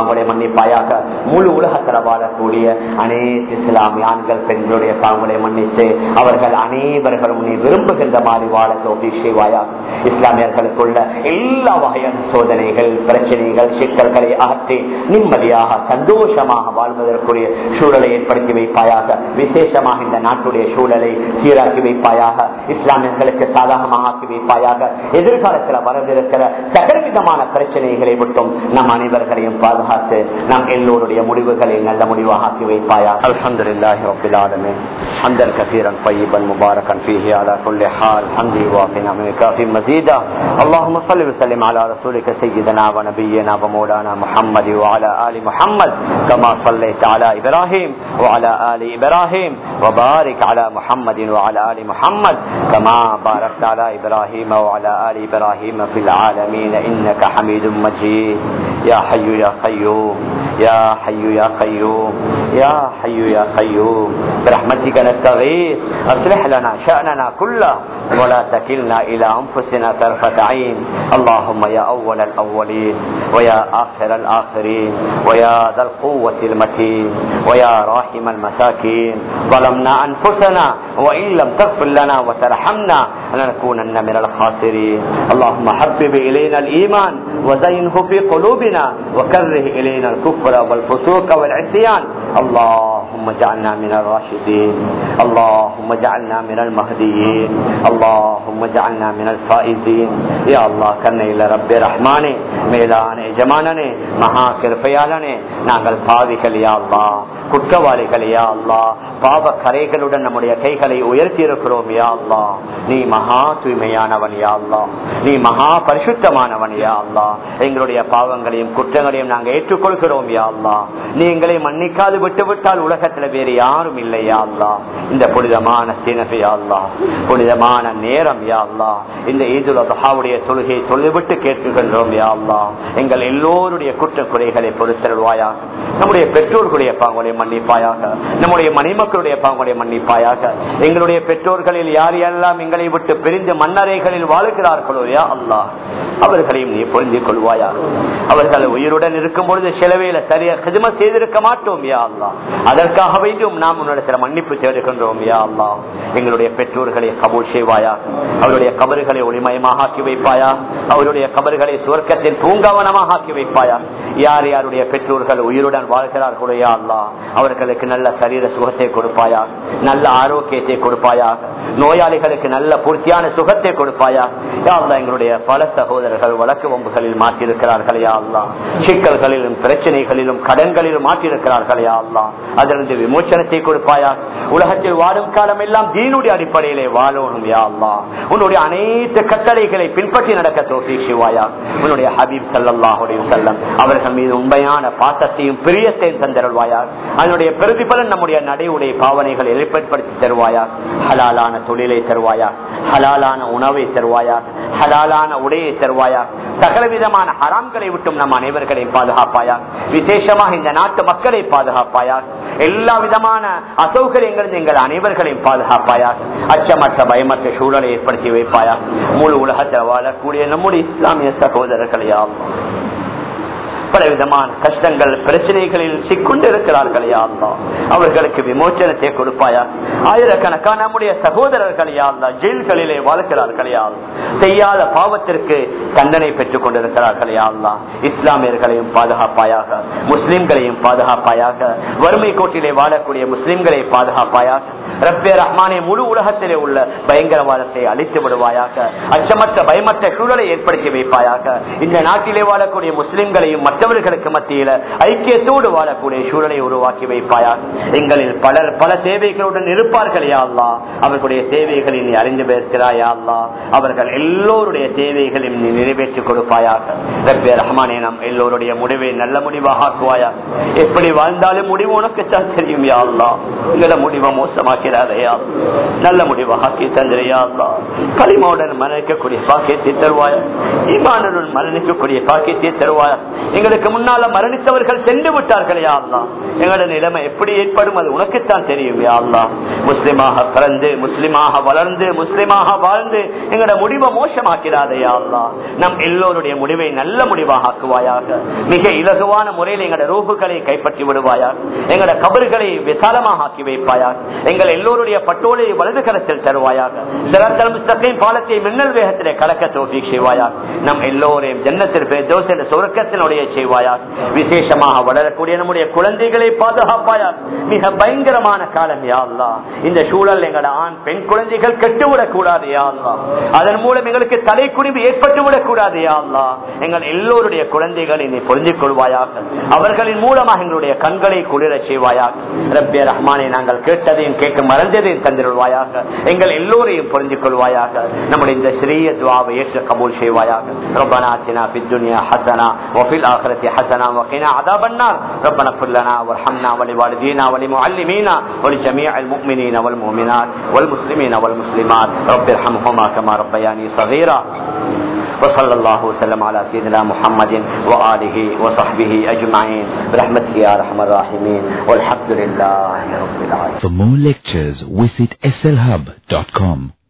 பாவங்களை மன்னிப்பாயாக. முழு உலகத்தில் வாழக்கூடிய அனைத்து இஸ்லாமிய ஆண்கள் பெண்களுடைய பாவங்களை மன்னித்து அவர்கள் அனைவர்களும் நீ விரும்புகின்ற மாதிரி வாழ தௌஃபீக் செய்வாயாக. இஸ்லாமியர்களுக்குள்ள எல்லா வகையான சோதனைகள், பிரச்சனைகள், சிக்கல்களை அகற்றி நிம்மதியாக சந்தோஷமாக வாழ்வதற்குரிய சூழலை ஏற்படுத்தி வைப்பாயாக. விசேஷமாக இந்த நாட்டுடைய சூழலை சீராக்கி வைப்பாயாக. இஸ்லாமியர்களுக்கு சாதகமாக ஆக்கி வைப்பாயாக. எதிர்காலத்தில் வரவிருக்கிற சகலவிதமான பிரச்சனைகளை விட்டும் நம் அனைவர்களையும் பாதுகாத்து நம் எல்லோருடைய முடிவுகளை நல்ல முடிவாக ஆக்கி வைப்பாயாக. அல்ஹம்துலில்லாஹி ரப்பில் ஆலமீன். ஹம்தன் கஸீரன் طيبன் முபாரக்கன் ஃபீஹி அலா குல்லி ஹால். ஹம்தி வாஃபினா மிகாஃபி மஸீதா. اللهم صل وسلم على رسولك سيدنا ونبينا ومولانا محمد وعلى آل محمد كما صليت على إبراهيم وعلى آل إبراهيم وبارك على محمد وعلى آل محمد كما باركت على إبراهيم وعلى آل إبراهيم في العالمين إنك حميد مجيد. يا حي يا قيوم يا حي يا قيوم يا حي يا قيوم برحمتك نستغيث أصلح لنا شأننا كله ولا تكلنا إلى أنفسنا طرفة عين. اللهم يا أول الأولين ويا آخر الآخرين ويا ذا القوة المتين ويا راحم المساكين ظلمنا أنفسنا وإن لم تغفر لنا وترحمنا لنكونن من الخاسرين. اللهم حبب إلينا الإيمان وزينه في قلوبنا وكره إلينا الكفر والفسوق والعصيان. اللهم اجعلنا من الراشدين. اللهم اجعلنا من المهديين. اللهم اجعلنا من الفائزين. يا الله كنّي لرب رحماني மேலானே ஜமானனே மகா கிருபையாளனே நாங்கள் பாவிகள் யா அல்லாஹ், குற்றவாளிகள் யா அல்லாஹ், பாவ கரைகளுடன் நம்முடைய கைகளை உயர்த்தி இருக்கிறோம் யா அல்லாஹ். நீ மகா தூய்மையானவன் யா அல்லாஹ், நீ மகா பரிசுத்தமானவன் யா அல்லாஹ். எங்களுடைய பாவங்களையும் குற்றங்களையும் நாங்கள் ஏற்றுக்கொள்கிறோம் யா அல்லாஹ். நீ எங்களை மன்னிக்காது விட்டுவிட்டால் உலகத்தில் வேறு யாரும் இல்லை யா அல்லாஹ். இந்த புனிதமான தினசு யா அல்லாஹ், புனிதமான நேரம் யா அல்லாஹ், இந்த ஈதுல் அத்ஹாவுடைய தொழுகை சொல்லிவிட்டு கேட்கின்றோம் யா அல்லாஹ். எங்கள் எல்லோருடைய குற்ற குறைகளை பொறுத்தருள்வாயாக. நம்முடைய பெற்றோர்களுடைய பாவங்களை மன்னிப்பாயாக. நம்முடைய மனைமக்களுடைய பாவங்களை மன்னிப்பாயாக. எங்களுடைய பெற்றோர்களில் யார் யாரெல்லாம் எங்களை விட்டு பிரிந்து மண்ணறைகளில் வாழுகிறார்களோ யா அல்லாஹ், அவர்களையும் நீ பொருந்திக் கொள்வாயாக. அவர்கள் உயிருடன் இருக்கும் பொழுது செலவேல சரியா ஹிதமத் செய்திருக்க மாட்டோம் யா அல்லாஹ். அதற்காக வேண்டும் நாம் உன்னிடத்தில் மன்னிப்பு தேடுகின்றோம் யா அல்லாஹ். எங்களுடைய பெற்றோர்களை கபூல் செய்வாயா. அவருடைய கபறுகளை ஒளிமயமாக ஆக்கி வைப்பாயா. அவருடைய கபறுகளை சுவர்க்கத்தில் பூங்காவனமாக ஆக்கி வைப்பாயா. யார் யாருடைய பெற்றோர்கள் உயிருடன் வாழ்கிறார்களோ யா அல்லாஹ், அவர்களுக்கு நல்ல சரீர சுகத்தை கொடுப்பாயா, நல்ல ஆரோக்கியத்தை கொடுப்பாயா. நோயாளிகளுக்கு நல்ல பூர்த்தியான சுகத்தை கொடுப்பாயா யா அல்லாஹ். எங்களுடைய பல சகோதரர்கள் வழக்கு வம்புகளில் மாற்றிருக்கிறார்கள் யா அல்லாஹ். சிக்கல்களிலும் பிரச்சனைகளிலும் கடன்களிலும் மாற்றிருக்கிறார்கள் யா அல்லாஹ். அதிலிருந்து விமோச்சனத்தை கொடுப்பாயா. உலகத்தில் வாழும் காலம் எல்லாம் தீனுடைய அடிப்படையிலே வாழணும் யா அல்லாஹ். உன்னுடைய அனைத்து கட்டளைகளை பின்பற்றி நடக்க தௌஃபீக் செய்வாயா. உன்னுடைய ஹபீப் ஸல்லல்லாஹு அலைஹி வஸல்லம் அவர்கள் மீது உண்மையான பாசத்தையும் பிரியத்தையும் தந்தருள்வாயா. அதனுடைய பிரதிபலன் நம்முடைய நடையுடைய பாவனைகளை ஏற்படுத்தி தருவாயா. ஹலாலான தொழிலை தருவாயா, ஹலாலான உணவை தருவாயா, ஹலாலான உடையை தருவாயா. சகலவிதமான ஹராம்களை விட்டும் நம் அனைவர்களையும் பாதுகாப்பாயா. விசேஷமாக இந்த நாட்டு மக்களை பாதுகாப்பாயா. எல்லா விதமான அசௌகரியங்களும் எங்கள் அனைவர்களையும் பாதுகாப்பாயா. அச்சமற்ற பயமற்ற சூழலை ஏற்படுத்தி வைப்பாயா. முழு உலகத்தில் வாழக்கூடிய நம்முடைய இஸ்லாமிய சகோதரர்களையா பலவிதமான கஷ்டங்கள் பிரச்சனைகளில் சிக்கொண்டு இருக்கிறார்கள் யா அல்லாஹ், அவர்களுக்கு விமோச்சனத்தை கொடுப்பாயா. ஆயிரக்கணக்கான நம்முடைய சகோதரர்கள் யா அல்லாஹ் ஜெயில்களிலே வாழ்கிறார்கள் யா அல்லாஹ், செய்யாத பாவத்திற்கு தண்டனை பெற்றுக் கொண்டிருக்கிறார்கள் யா அல்லாஹ். இஸ்லாமியர்களையும் பாதுகாப்பாயாக, முஸ்லிம்களையும் பாதுகாப்பாயாக, வறுமை கோட்டிலே வாழக்கூடிய முஸ்லிம்களை பாதுகாப்பாயாக. ரப்பே ரஹ்மானே, முழு உலகத்திலே உள்ள பயங்கரவாதத்தை அழித்து விடுவாயாக. அச்சமற்ற பயமற்ற சூழலை ஏற்படுத்தி வைப்பாயாக. இந்த நாட்டிலே வாழக்கூடிய முஸ்லிம்களையும் மற்றவர்களுக்கு மத்தியில ஐக்கியத்தோடு வாழக்கூடிய சூழலை உருவாக்கி வைப்பாயாக. எங்களில் பலர் பல தேவைகளுடன் இருப்பார்கள் யா அல்லாஹ், அவர்களுடைய தேவைகளை நீ அறிந்து பேசுகிறாய் யா அல்லாஹ். அவர்கள் எல்லோருடைய தேவைகளையும் நீ நிறைவேற்றி கொடுப்பாயாக. ரப்பே ரஹ்மானே, நம் எல்லோருடைய முடிவை நல்ல முடிவாக ஆக்குவாயா. எப்படி வாழ்ந்தாலும் முடிவு உனக்கு தான் தெரியும் யா அல்லாஹ். எங்களோட முடிவை மோசமாக்கிறாரே யா அல்லாஹ், நல்ல முடிவாக ஆக்கி தந்திரையா அல்லாஹ். களிமாவுடன் மரணிக்கக்கூடிய பாக்கியத்தை தருவாயா, ஈமானுடன் மரணிக்கக்கூடிய பாக்கியத்தை தருவாயா. எங்களுடைய எங்களுக்கு முன்னால மரணித்தவர்கள் சென்று விட்டார்கள் யா அல்லாஹ். எங்களோட நிலைமை எப்படி ஏற்படும் அது உனக்குத்தான் தெரியும் யா அல்லாஹ். முஸ்லிமாக பிறந்து முஸ்லிமாக வளர்ந்து முஸ்லிமாக வாழ்ந்து எங்களோட முடிவை மோசமாக்கிறாதே யா அல்லாஹ். நம் எல்லோருடைய முடிவை நல்ல முடிவாக ஆக்குவாயாக. மிக இலகுவான முறையில் எங்களோட ரூபுகளை கைப்பற்றி விடுவாயாக. எங்களோட கபறுகளை விசாலமாக ஆக்கி வைப்பாயாக. எங்கள் எல்லோருடைய பட்டோலை வலது கரத்தில் தருவாயாக. சிராத்தல் முஸ்தகீம் பாலத்தை மின்னல் வேகத்திலே கடக்க தௌஃபீக் செய்வாயாக. நம் எல்லோரையும் ஜன்னத்தில் ஃபிர்தௌஸில் சொர்க்கத்தினுடைய செய்வாயாக. விசேஷமாக வளரக்கூடிய நம்முடைய குழந்தைகளை பாதுகாப்பாயாக. மிக பயங்கரமான காலம் யா அல்லாஹ். இந்த சூழல் எங்களோட ஆண் பெண் குழந்தைகள் கெட்டுவிடக் கூடாது யா அல்லாஹ். அதன் மூலம் எங்களுக்கு தலைக்குடிவு ஏற்பட்டுவிடக் கூடாது யா அல்லாஹ். எங்கள் எல்லோருடைய குழந்தைகளை நீ பொருந்திக் கொள்வாயாக. அவர்களின் மூலமாக எங்களுடைய கண்களை குளிர செய்வாயாக. ரப்பே ரஹ்மானே, நாங்கள் கேட்டதையும் கேட்க மறந்ததையும் தந்திருவாயாக. எங்கள் எல்லோரையும் பொருந்திக் கொள்வாயாக. நம்முடைய இந்த சிறிய துஆவை ஏற்று கபூல் செய்வாயாக. ரப்பனா ஆத்தினா ஃபித் துன்யா ஹஸனா வஃபில் ஆখিরাতি ஹஸனா வகினா அஸாபன்னார். ரப்பனா இஃபிர் லனா வர்ஹம்னா வலிவாலிதீனா வலிமுஅல்லிமீனா வலிஜமீஇல் முஃமினீன வல்முஃமினாத் வல்முஸ்லிமீன வல்முஸ்லிமாத். ரப்பிர்ஹம்ஹுமா கமா ரப்பயானி ஸகீரா. وصلى الله وسلم على سيدنا محمد وآله وصحبه أجمعين برحمتك يا أرحم الراحمين والحمد لله رب العالمين. For more lectures visit slhub.com.